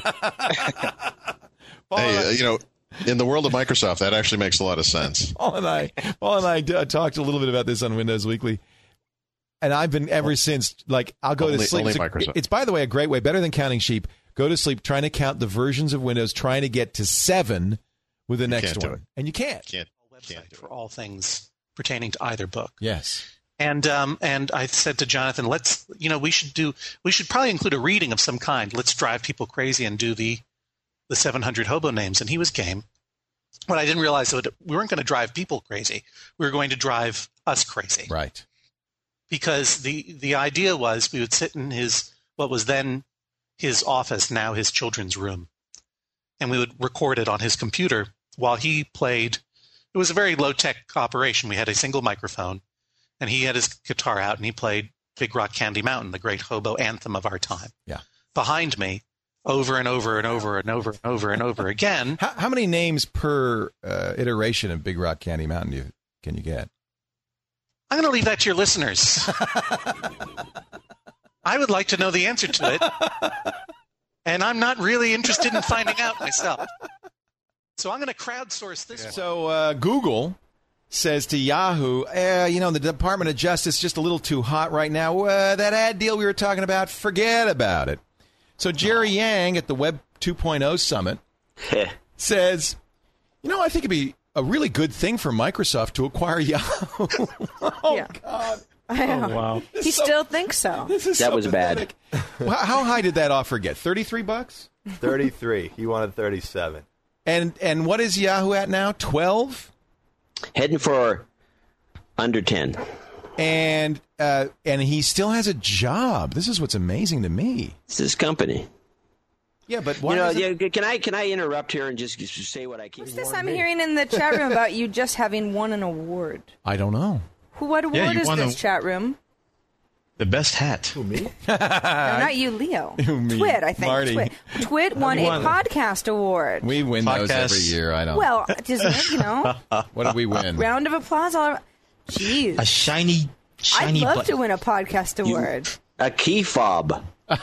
Hey, uh, you know, in the world of Microsoft, that actually makes a lot of sense. Paul and I, Paul and I d- talked a little bit about this on Windows Weekly, and I've been ever since. Like, I'll go only, to sleep. Only it's, Microsoft. A, it's by the way a great way, better than counting sheep. Go to sleep trying to count the versions of Windows, trying to get to seven with the you next one, it. and you can't. Can't. Website can't for all things pertaining to either book. Yes. And um, and I said to Jonathan, let's you know we should do we should probably include a reading of some kind. Let's drive people crazy and do the the seven hundred hobo names. And he was game. But I didn't realize that we weren't going to drive people crazy. We were going to drive us crazy. Right. Because the the idea was we would sit in his what was then his office, now his children's room, and we would record it on his computer while he played. It was a very low tech operation. We had a single microphone. And he had his guitar out, and he played Big Rock Candy Mountain, the great hobo anthem of our time. Yeah. Behind me, over and over and over and over and over and over again. How, how many names per uh, iteration of Big Rock Candy Mountain do you, can you get? I'm going to leave that to your listeners. I would like to know the answer to it, and I'm not really interested in finding out myself. So I'm going to crowdsource this one. So uh, Google says to Yahoo, eh, you know, the Department of Justice is just a little too hot right now. Uh, that ad deal we were talking about, forget about it. So Jerry Yang at the Web two point oh Summit says, you know, I think it'd be a really good thing for Microsoft to acquire Yahoo. oh, yeah. God. I know. Oh, wow. He so, still thinks so. This is that so was pathetic. bad. How high did that offer get? thirty-three bucks? thirty-three. He wanted thirty-seven. And and what is Yahoo at now? twelve? Heading for under ten. And uh, and he still has a job. This is what's amazing to me. It's his company. Yeah, but why you know, it... yeah, can I can I interrupt here and just, just say what I keep? What's this I'm hearing in the chat room about you just having won an award? I don't know. Who? What award yeah, is this a... chat room? The best hat. Who, me? No, not you, Leo. Who, me? Twit, I think. Marty. Twit, Twit won, won a podcast award. We win podcast. those every year. I don't. Well, just you know. What did we win? Round of applause. All around. Jeez. A shiny, shiny. I'd love bla- to win a podcast award. You, a key fob.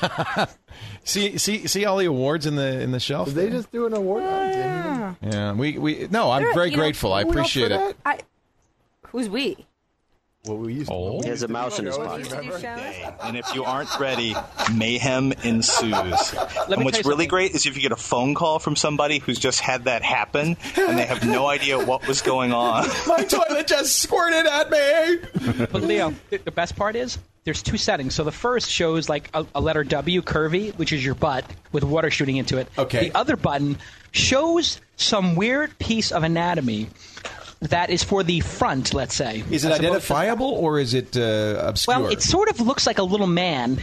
see, see, see all the awards in the in the shelf. Did they just do an award? Uh, yeah. yeah, we we. No, I'm They're, very you grateful. know, I appreciate it. I, who's we? Well, we used to. Oh. He has a mouse in his pocket. And if you aren't ready, mayhem ensues. And what's really great is if you get a phone call from somebody who's just had that happen and they have no idea what was going on. My toilet just squirted at me. But Leo, the best part is there's two settings. So the first shows like a, a letter W, curvy, which is your butt with water shooting into it. Okay. The other button shows some weird piece of anatomy that is for the front, let's say. Is it identifiable or is it uh, obscure? Well, it sort of looks like a little man,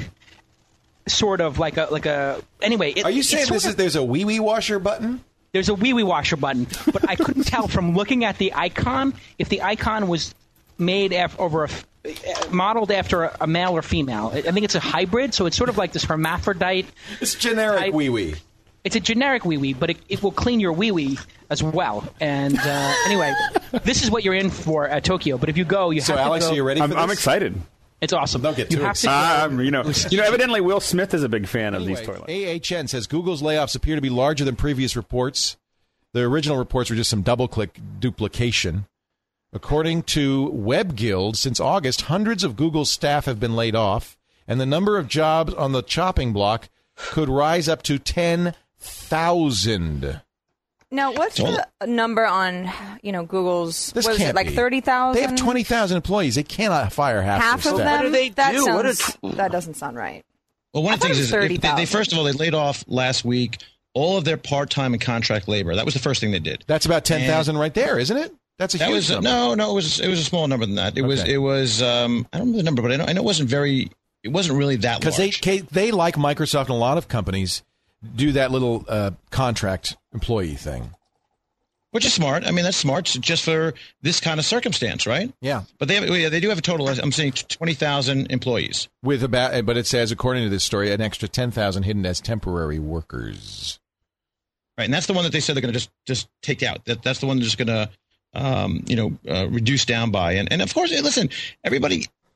sort of like a like a. Anyway, it, are you saying this of, is there's a wee wee washer button? There's a wee wee washer button, but I couldn't tell from looking at the icon if the icon was made after, over a modeled after a, a male or female. I think it's a hybrid, so it's sort of like this hermaphrodite. It's generic wee wee. It's a generic wee wee, but it, it will clean your wee wee as well. And uh, anyway, this is what you're in for at Tokyo. But if you go, you so have Alex, to go. are you ready for I'm, this? I'm excited. It's awesome. Don't get you too have excited. To uh, you know, you know. Evidently, Will Smith is a big fan of anyway, these toilets. A H N says Google's layoffs appear to be larger than previous reports. The original reports were just some double-click duplication. According to Web Guild, since August, hundreds of Google staff have been laid off, and the number of jobs on the chopping block could rise up to ten thousand. Now, what's the number on, you know, Google's, This what is can't it, like be. thirty thousand? They have twenty thousand employees. They cannot fire half, Half their of staff. them? What do they that do? What Sounds, that doesn't sound right. Well, one I of the things thought is it was if they, they thirty thousand. first of all they laid off last week all of their part-time and contract labor. That was the first thing they did. That's about ten thousand right there, isn't it? That's a that huge was number. no, no. It was it was a small number than that. It Okay. was it was um, I don't remember the number, but I know I know it wasn't very. It wasn't really that because large. they they like Microsoft and a lot of companies do that little uh, contract employee thing. Which is smart. I mean, that's smart just for this kind of circumstance, right? Yeah. But they have, yeah, they do have a total, I'm saying, twenty thousand employees. With about, but it says, according to this story, an extra ten thousand hidden as temporary workers. Right, and that's the one that they said they're going to just just take out. That that's the one they're just going to, um, you know, uh, reduce down by. And and of course, listen, everybody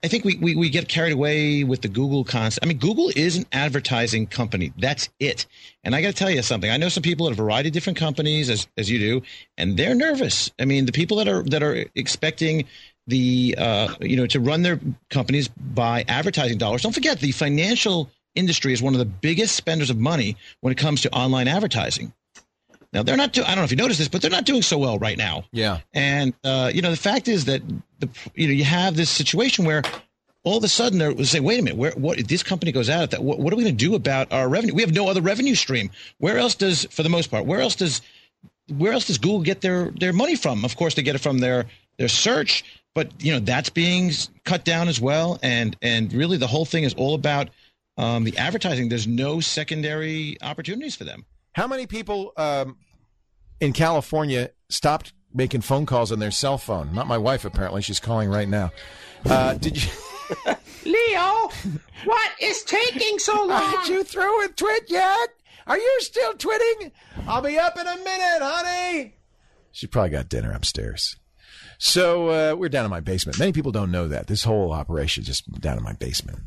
I think we, we, we get carried away with the Google concept. I mean, Google is an advertising company. That's it. And I got to tell you something. I know some people at a variety of different companies, as as you do, and they're nervous. I mean, the people that are that are expecting the uh, you know to run their companies by advertising dollars. Don't forget, the financial industry is one of the biggest spenders of money when it comes to online advertising. Now, they're not. Do- I don't know if you noticed this, but they're not doing so well right now. Yeah. And uh, you know, the fact is that the you know you have this situation where all of a sudden they're saying, "Wait a minute, where what this company goes out at that? What, what are we going to do about our revenue? We have no other revenue stream. Where else does, for the most part, where else does where else does Google get their their money from? Of course, they get it from their their search, but you know that's being cut down as well. And and really, the whole thing is all about um, the advertising. There's no secondary opportunities for them. How many people um, in California stopped making phone calls on their cell phone? Not my wife, apparently. She's calling right now. Uh, did you, Leo? What is taking so long? Aren't you through with Twit yet? Are you still twitting? I'll be up in a minute, honey. She probably got dinner upstairs. So uh, we're down in my basement. Many people don't know that. This whole operation is just down in my basement.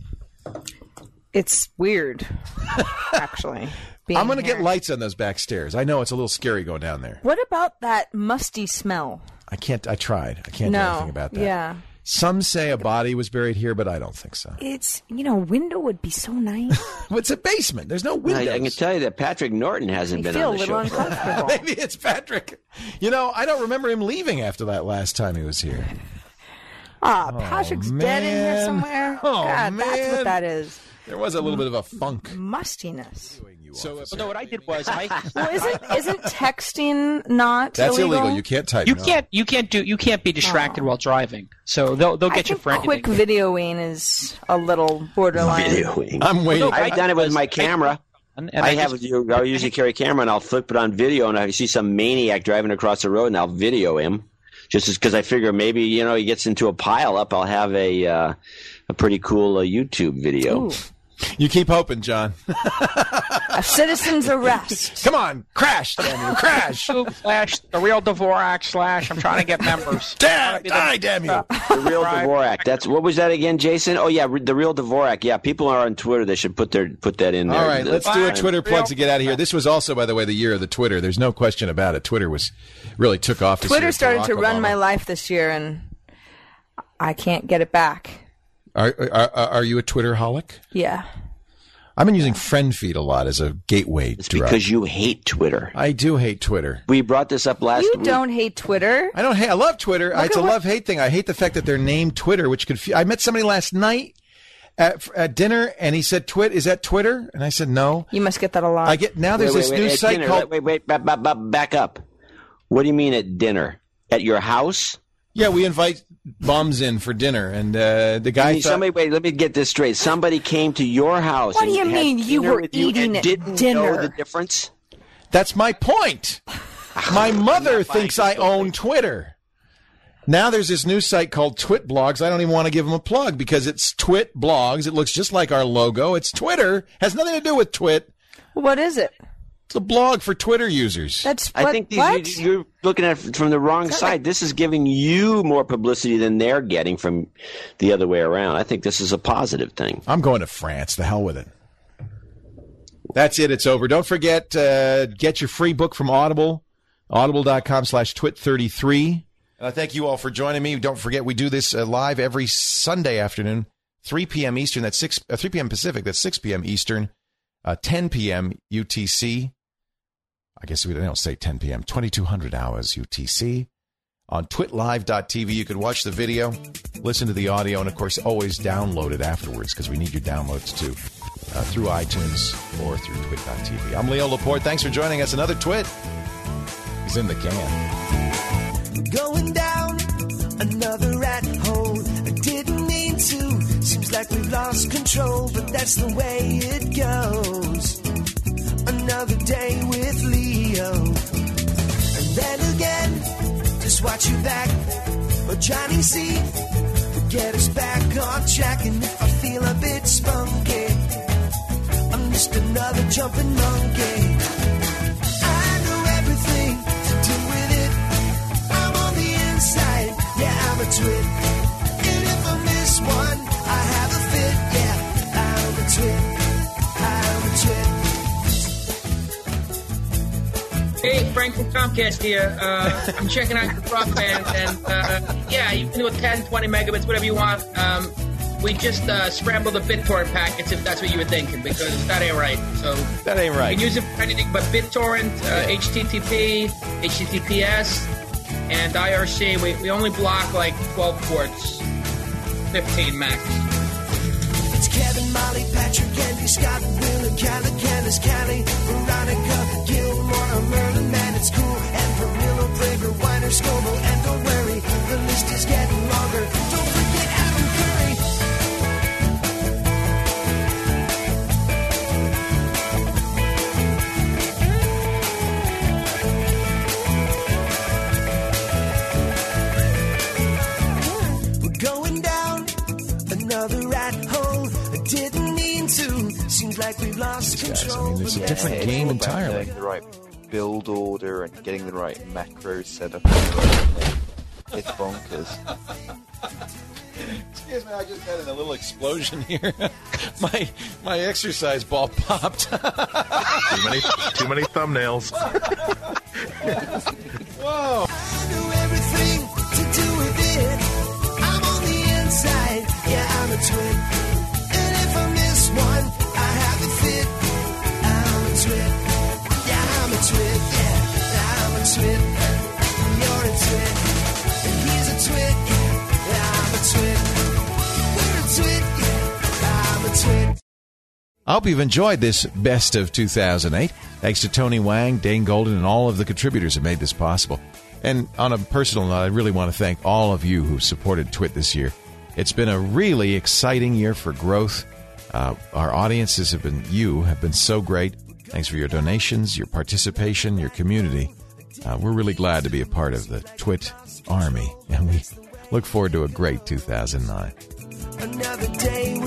It's weird, actually. I'm going to get lights on those back stairs. I know it's a little scary going down there. What about that musty smell? I can't. I tried. I can't no. do anything about that. Yeah. Some say a body was buried here, but I don't think so. It's, you know, window would be so nice. It's a basement. There's no windows. I, I can tell you that Patrick Norton hasn't I been feel on the a little show. uncomfortable. Maybe it's Patrick. You know, I don't remember him leaving after that last time he was here. Ah, oh, Patrick's man. dead in here somewhere. Oh, God, man. that's what that is. There was a little bit of a funk. Mustiness. So, well, no, what I did was I. Well, isn't isn't texting not That's illegal? illegal. You can't type. You no. can't. You can't do. You can't be distracted oh. while driving. So they'll they'll get I you think for anything. quick videoing is a little borderline. Videoing. I'm waiting. Well, no, I've done it with my camera. And, and I, I have. just, I usually carry a camera, and I'll flip it on video, and I see some maniac driving across the road, and I'll video him, just because I figure maybe you know he gets into a pile up. I'll have a uh, a pretty cool uh, YouTube video. Ooh. You keep hoping, John. A citizen's arrest. Come on, crash, damn you, crash. slash the real Dvorak slash. I'm trying to get members. Die, die, damn you. The real Dvorak. That's what was that again, Jason? Oh yeah, the real Dvorak. Yeah, people are on Twitter. They should put their put that in there. All right, let's do a Twitter plug to get out of here. This was also, by the way, the year of the Twitter. There's no question about it. Twitter was really took off. This Twitter year. started Barack to run Obama. my life this year, and I can't get it back. Are, are are you a Twitter-holic? Yeah. I've been using FriendFeed a lot as a gateway It's drug. because you hate Twitter. I do hate Twitter. We brought this up last You week. don't hate Twitter. I don't hate. I love Twitter. Look it's a at what- love-hate thing. I hate the fact that they're named Twitter, which could. I met somebody last night at, at dinner, and he said, "Twit, is that Twitter?" And I said, "No." You must get that a lot. I get now. There's wait, this wait, new wait, at site dinner. called. Wait, wait, back, back, back, back up. What do you mean at dinner? At your house? Yeah, we invite bums in for dinner, and uh, the guy. I mean, thought, somebody, wait, let me get this straight. Somebody came to your house. What do and you had mean you dinner were with you eating and at didn't dinner? know the difference? That's my point. My mother thinks I own Twitter. Now there's this new site called Twit Blogs. I don't even want to give them a plug because it's Twit Blogs. It looks just like our logo. It's Twitter. Has nothing to do with Twit. What is it? It's a blog for Twitter users. That's I what, think these, what? you, you're looking at it from the wrong side. like- This is giving you more publicity than they're getting from the other way around. I think this is a positive thing. I'm going to France. The hell with it. That's it. It's over. Don't forget, uh, get your free book from Audible, audible.com slash twit thirty-three. And I thank you all for joining me. Don't forget, we do this uh, live every Sunday afternoon, three p.m. Eastern. That's six, uh, three p.m. Pacific. That's six p.m. Eastern, uh, ten p.m. U T C. I guess we don't say ten p.m. twenty-two hundred hours U T C. On twit live dot t v, you can watch the video, listen to the audio, and, of course, always download it afterwards because we need your downloads, too, uh, through iTunes or through twit dot t v. I'm Leo Laporte. Thanks for joining us. Another Twit is in the can. Going down another rat hole. I didn't mean to. Seems like we've lost control, but that's the way it goes. Another day with Leo. And then again, just watch your back. But Johnny C could get us back on track. And if I feel a bit spunky, I'm just another jumping monkey. I know everything to do with it. I'm on the inside, yeah, I'm a twit. And if I miss one, Hey, Frank from Comcast here. Uh, I'm checking out your broadband, and uh, yeah, you can do a ten, twenty megabits, whatever you want. Um, we just uh, scrambled the BitTorrent packets, if that's what you were thinking, because that ain't right. So that ain't right. You can use it for anything but BitTorrent, uh, H T T P, H T T P S, and I R C. We, we only block like twelve ports, fifteen max. It's Kevin, Molly, Patrick, Andy, Scott, Will, and Calla, Candace, Callie, Veronica, Gilmore, Merlin, man, it's cool, and Pernilla, Prager, Weiner, Scoble, and don't worry, the list is getting longer. Don't forget Adam Curry. We're going down another rat hole. I didn't mean to. Seems like we've lost control. I mean, it's a different game entirely. Getting the right build order and getting the right macros set up. It's bonkers. Excuse me, I just had a little explosion here. my my exercise ball popped. too many too many thumbnails. Whoa. I know everything to do with it. I'm on the inside. Yeah, I'm a twit. And if I miss one, I have a fit. I'm a twit. Yeah, I'm a twit. Yeah, I'm a twit. You're a twit. And he's a twit. Yeah, I'm a twit. We're a twit. Yeah, I'm a twit. I hope you've enjoyed this best of two thousand eight. Thanks to Tony Wang, Dane Golden, and all of the contributors who made this possible. And on a personal note, I really want to thank all of you who supported Twit this year. It's been a really exciting year for growth. Uh, our audiences have been, you have been so great. Thanks for your donations, your participation, your community. Uh, we're really glad to be a part of the Twit Army, and we look forward to a great two thousand nine. Another day